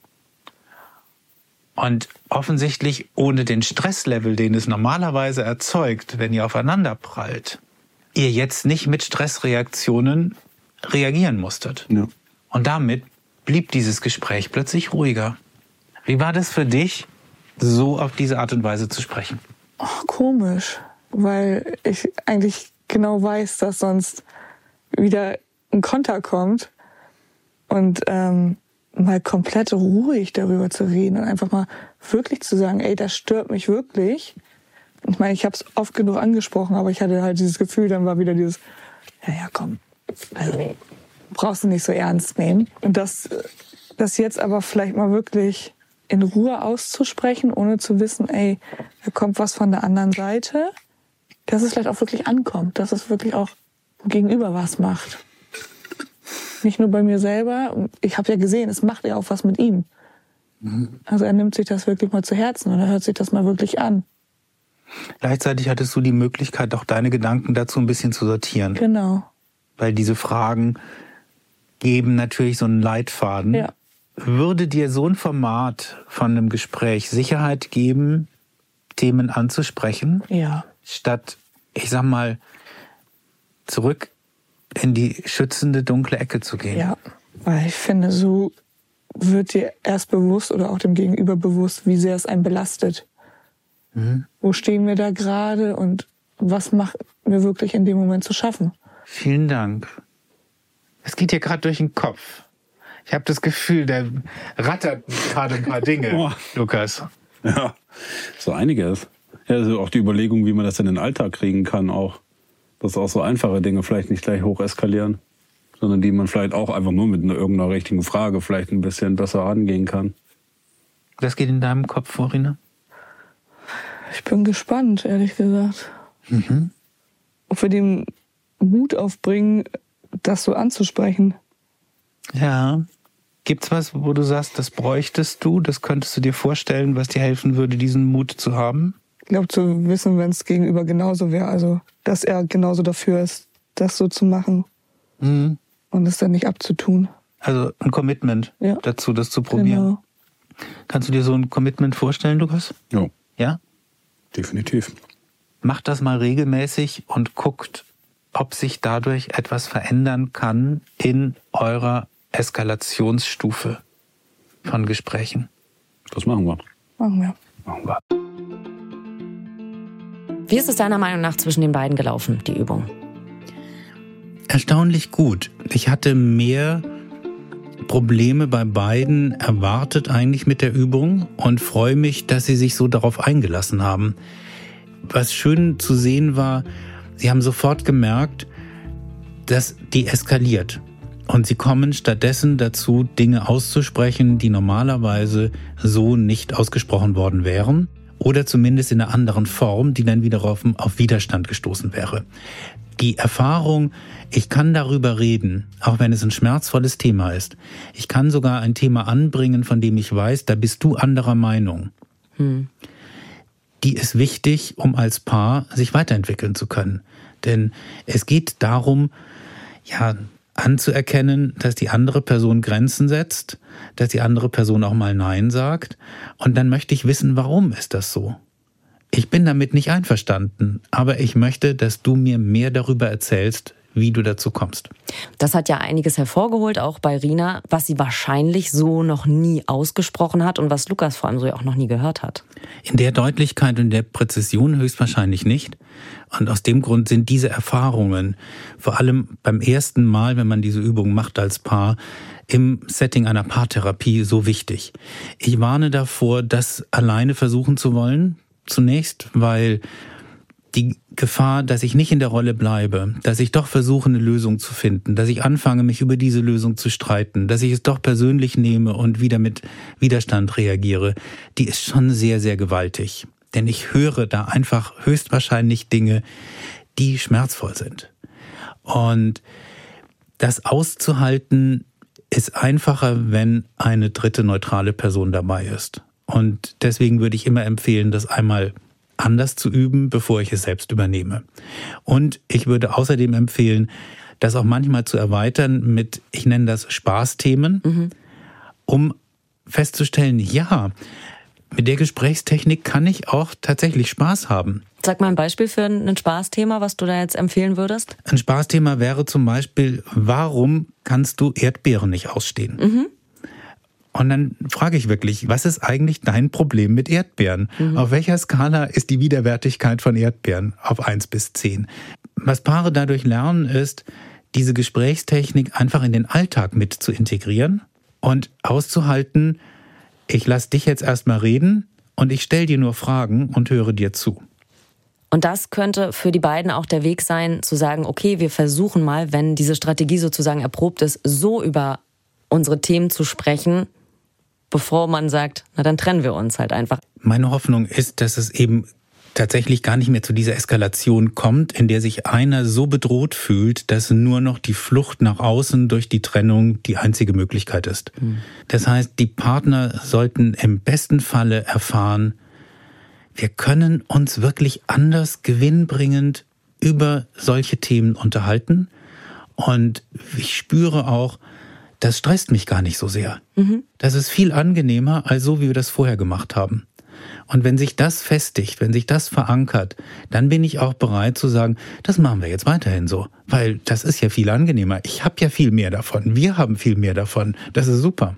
und offensichtlich ohne den Stresslevel, den es normalerweise erzeugt, wenn ihr aufeinander prallt, ihr jetzt nicht mit Stressreaktionen reagieren musstet. Ja. Und damit blieb dieses Gespräch plötzlich ruhiger. Wie war das für dich, so auf diese Art und Weise zu sprechen? Oh, komisch, weil ich eigentlich genau weiß, dass sonst wieder ein Konter kommt. Und mal komplett ruhig darüber zu reden und einfach mal wirklich zu sagen, ey, das stört mich wirklich. Ich meine, ich habe es oft genug angesprochen, aber ich hatte halt dieses Gefühl, dann war wieder dieses, ja, komm, also brauchst du nicht so ernst nehmen. Und das jetzt aber vielleicht mal wirklich in Ruhe auszusprechen, ohne zu wissen, ey, da kommt was von der anderen Seite, dass es vielleicht auch wirklich ankommt, dass es wirklich auch gegenüber was macht. Nicht nur bei mir selber. Ich habe ja gesehen, es macht ja auch was mit ihm. Also er nimmt sich das wirklich mal zu Herzen und er hört sich das mal wirklich an. Gleichzeitig hattest du die Möglichkeit, auch deine Gedanken dazu ein bisschen zu sortieren. Genau. Weil diese Fragen geben natürlich so einen Leitfaden. Ja. Würde dir so ein Format von einem Gespräch Sicherheit geben, Themen anzusprechen? Ja. Statt, ich sag mal, zurück in die schützende, dunkle Ecke zu gehen. Ja, weil ich finde, so wird dir erst bewusst oder auch dem Gegenüber bewusst, wie sehr es einen belastet. Wo stehen wir da gerade und was macht mir wirklich in dem Moment zu schaffen? Vielen Dank. Es geht dir gerade durch den Kopf. Ich habe das Gefühl, da rattert gerade ein paar Dinge, Lukas. Ja, so einiges. Ja, also auch die Überlegung, wie man das in den Alltag kriegen kann, auch. Dass auch so einfache Dinge vielleicht nicht gleich hoch eskalieren, sondern die man vielleicht auch einfach nur mit irgendeiner richtigen Frage vielleicht ein bisschen besser angehen kann. Was geht in deinem Kopf vor, Rina? Ich bin gespannt, ehrlich gesagt. Ob wir den Mut aufbringen, das so anzusprechen. Ja. Gibt's was, wo du sagst, das bräuchtest du, das könntest du dir vorstellen, was dir helfen würde, diesen Mut zu haben? Ich glaube, zu wissen, wenn es gegenüber genauso wäre, also dass er genauso dafür ist, das so zu machen und es dann nicht abzutun. Also ein Commitment dazu, das zu probieren. Genau. Kannst du dir so ein Commitment vorstellen, Lukas? Ja. Ja? Definitiv. Macht das mal regelmäßig und guckt, ob sich dadurch etwas verändern kann in eurer Eskalationsstufe. von Gesprächen. Das machen wir. Machen wir. Wie ist es deiner Meinung nach zwischen den beiden gelaufen, die Übung? Erstaunlich gut. Ich hatte mehr Probleme bei beiden erwartet eigentlich mit der Übung und freue mich, dass sie sich so darauf eingelassen haben. Was schön zu sehen war, sie haben sofort gemerkt, dass die eskaliert. Und sie kommen stattdessen dazu, Dinge auszusprechen, die normalerweise so nicht ausgesprochen worden wären. Oder zumindest in einer anderen Form, die dann wiederum auf Widerstand gestoßen wäre. Die Erfahrung, ich kann darüber reden, auch wenn es ein schmerzvolles Thema ist. Ich kann sogar ein Thema anbringen, von dem ich weiß, da bist du anderer Meinung. Die ist wichtig, um als Paar sich weiterentwickeln zu können. Denn es geht darum, ja, anzuerkennen, dass die andere Person Grenzen setzt, dass die andere Person auch mal Nein sagt. Und dann möchte ich wissen, warum ist das so? Ich bin damit nicht einverstanden, aber ich möchte, dass du mir mehr darüber erzählst, wie du dazu kommst. Das hat ja einiges hervorgeholt, auch bei Rina, was sie wahrscheinlich so noch nie ausgesprochen hat und was Lukas vor allem so auch noch nie gehört hat. In der Deutlichkeit und der Präzision höchstwahrscheinlich nicht. Und aus dem Grund sind diese Erfahrungen, vor allem beim ersten Mal, wenn man diese Übung macht als Paar, im Setting einer Paartherapie so wichtig. Ich warne davor, das alleine versuchen zu wollen, zunächst, weil die Gefahr, dass ich nicht in der Rolle bleibe, dass ich doch versuche, eine Lösung zu finden, dass ich anfange, mich über diese Lösung zu streiten, dass ich es doch persönlich nehme und wieder mit Widerstand reagiere, die ist schon sehr, sehr gewaltig. Denn ich höre da einfach höchstwahrscheinlich Dinge, die schmerzvoll sind. Und das auszuhalten ist einfacher, wenn eine dritte neutrale Person dabei ist. Und deswegen würde ich immer empfehlen, das einmal anders zu üben, bevor ich es selbst übernehme. Und ich würde außerdem empfehlen, das auch manchmal zu erweitern mit, ich nenne das Spaßthemen, um festzustellen, ja, mit der Gesprächstechnik kann ich auch tatsächlich Spaß haben. Sag mal ein Beispiel für ein Spaßthema, was du da jetzt empfehlen würdest. Ein Spaßthema wäre zum Beispiel, warum kannst du Erdbeeren nicht ausstehen? Und dann frage ich wirklich, was ist eigentlich dein Problem mit Erdbeeren? Auf welcher Skala ist die Widerwärtigkeit von Erdbeeren auf 1 bis 10? Was Paare dadurch lernen, ist, diese Gesprächstechnik einfach in den Alltag mit zu integrieren und auszuhalten, ich lasse dich jetzt erstmal reden und ich stelle dir nur Fragen und höre dir zu. Und das könnte für die beiden auch der Weg sein, zu sagen, okay, wir versuchen mal, wenn diese Strategie sozusagen erprobt ist, so über unsere Themen zu sprechen, bevor man sagt, na dann trennen wir uns halt einfach. Meine Hoffnung ist, dass es eben tatsächlich gar nicht mehr zu dieser Eskalation kommt, in der sich einer so bedroht fühlt, dass nur noch die Flucht nach außen durch die Trennung die einzige Möglichkeit ist. Das heißt, die Partner sollten im besten Falle erfahren, wir können uns wirklich anders gewinnbringend über solche Themen unterhalten. Und ich spüre auch, das stresst mich gar nicht so sehr. Das ist viel angenehmer, als so, wie wir das vorher gemacht haben. Und wenn sich das festigt, wenn sich das verankert, dann bin ich auch bereit zu sagen, das machen wir jetzt weiterhin so. Weil das ist ja viel angenehmer. Ich habe ja viel mehr davon. Wir haben viel mehr davon. Das ist super.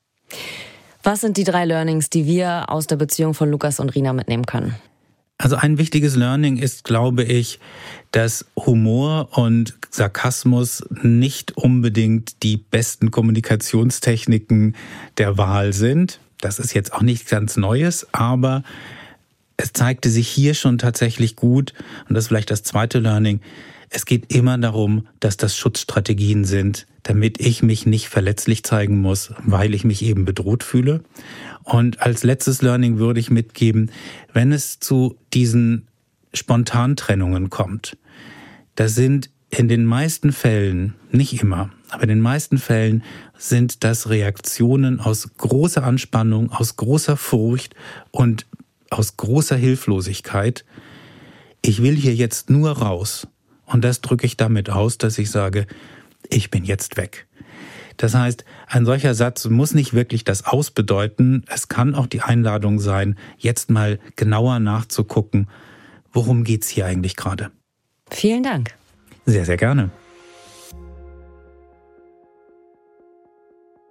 Was sind die 3 Learnings, die wir aus der Beziehung von Lukas und Rina mitnehmen können? Also ein wichtiges Learning ist, glaube ich, dass Humor und Sarkasmus nicht unbedingt die besten Kommunikationstechniken der Wahl sind. Das ist jetzt auch nichts ganz Neues, aber es zeigte sich hier schon tatsächlich gut, und das ist vielleicht das zweite Learning, es geht immer darum, dass das Schutzstrategien sind, damit ich mich nicht verletzlich zeigen muss, weil ich mich eben bedroht fühle. Und als letztes Learning würde ich mitgeben, wenn es zu diesen Spontantrennungen kommt, das sind in den meisten Fällen, nicht immer, aber in den meisten Fällen sind das Reaktionen aus großer Anspannung, aus großer Furcht und aus großer Hilflosigkeit. Ich will hier jetzt nur raus. Und das drücke ich damit aus, dass ich sage, ich bin jetzt weg. Das heißt, ein solcher Satz muss nicht wirklich das Aus bedeuten. Es kann auch die Einladung sein, jetzt mal genauer nachzugucken, worum geht's hier eigentlich gerade. Vielen Dank. Sehr, sehr gerne.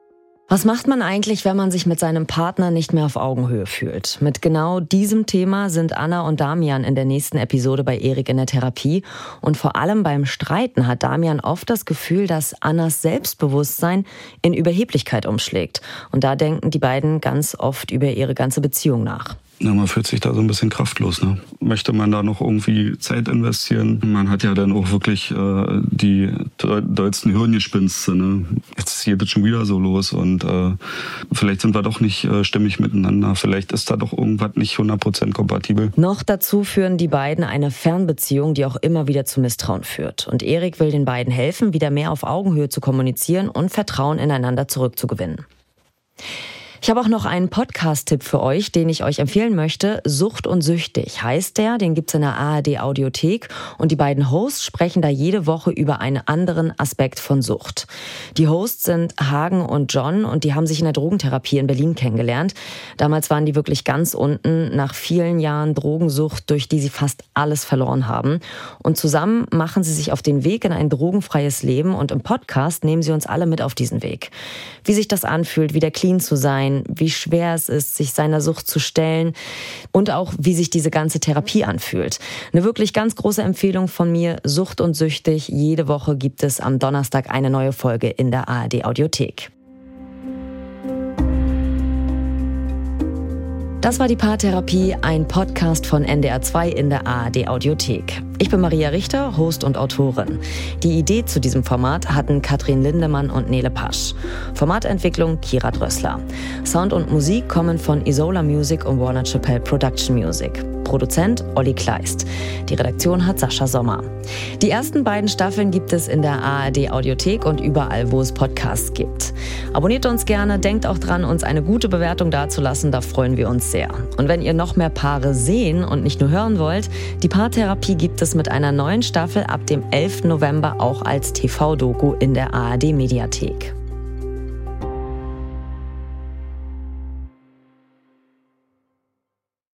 Was macht man eigentlich, wenn man sich mit seinem Partner nicht mehr auf Augenhöhe fühlt? Mit genau diesem Thema sind Anna und Damian in der nächsten Episode bei Erik in der Therapie. Und vor allem beim Streiten hat Damian oft das Gefühl, dass Annas Selbstbewusstsein in Überheblichkeit umschlägt. Und da denken die beiden ganz oft über ihre ganze Beziehung nach. Na, man fühlt sich da so ein bisschen kraftlos, ne? Möchte man da noch irgendwie Zeit investieren? Man hat ja dann auch wirklich die dollsten Hirngespinste, ne? Jetzt geht es schon wieder so los und vielleicht sind wir doch nicht stimmig miteinander. Vielleicht ist da doch irgendwas nicht 100% kompatibel. Noch dazu führen die beiden eine Fernbeziehung, die auch immer wieder zu Misstrauen führt. Und Erik will den beiden helfen, wieder mehr auf Augenhöhe zu kommunizieren und Vertrauen ineinander zurückzugewinnen. Ich habe auch noch einen Podcast-Tipp für euch, den ich euch empfehlen möchte. Sucht und süchtig heißt der, den gibt's in der ARD-Audiothek und die beiden Hosts sprechen da jede Woche über einen anderen Aspekt von Sucht. Die Hosts sind Hagen und John und die haben sich in der Drogentherapie in Berlin kennengelernt. Damals waren die wirklich ganz unten, nach vielen Jahren Drogensucht, durch die sie fast alles verloren haben. Und zusammen machen sie sich auf den Weg in ein drogenfreies Leben und im Podcast nehmen sie uns alle mit auf diesen Weg. Wie sich das anfühlt, wieder clean zu sein, wie schwer es ist, sich seiner Sucht zu stellen und auch, wie sich diese ganze Therapie anfühlt. Eine wirklich ganz große Empfehlung von mir, Sucht und Süchtig. Jede Woche gibt es am Donnerstag eine neue Folge in der ARD-Audiothek. Das war die Paartherapie, ein Podcast von NDR 2 in der ARD-Audiothek. Ich bin Maria Richter, Host und Autorin. Die Idee zu diesem Format hatten Katrin Lindemann und Nele Pasch. Formatentwicklung Kira Drössler. Sound und Musik kommen von Isola Music und Warner Chappell Production Music. Produzent Olli Kleist. Die Redaktion hat Sascha Sommer. Die ersten beiden Staffeln gibt es in der ARD-Audiothek und überall, wo es Podcasts gibt. Abonniert uns gerne, denkt auch dran, uns eine gute Bewertung dazulassen, da freuen wir uns sehr. Und wenn ihr noch mehr Paare sehen und nicht nur hören wollt, die Paartherapie gibt es mit einer neuen Staffel ab dem 11. November auch als TV-Doku in der ARD-Mediathek.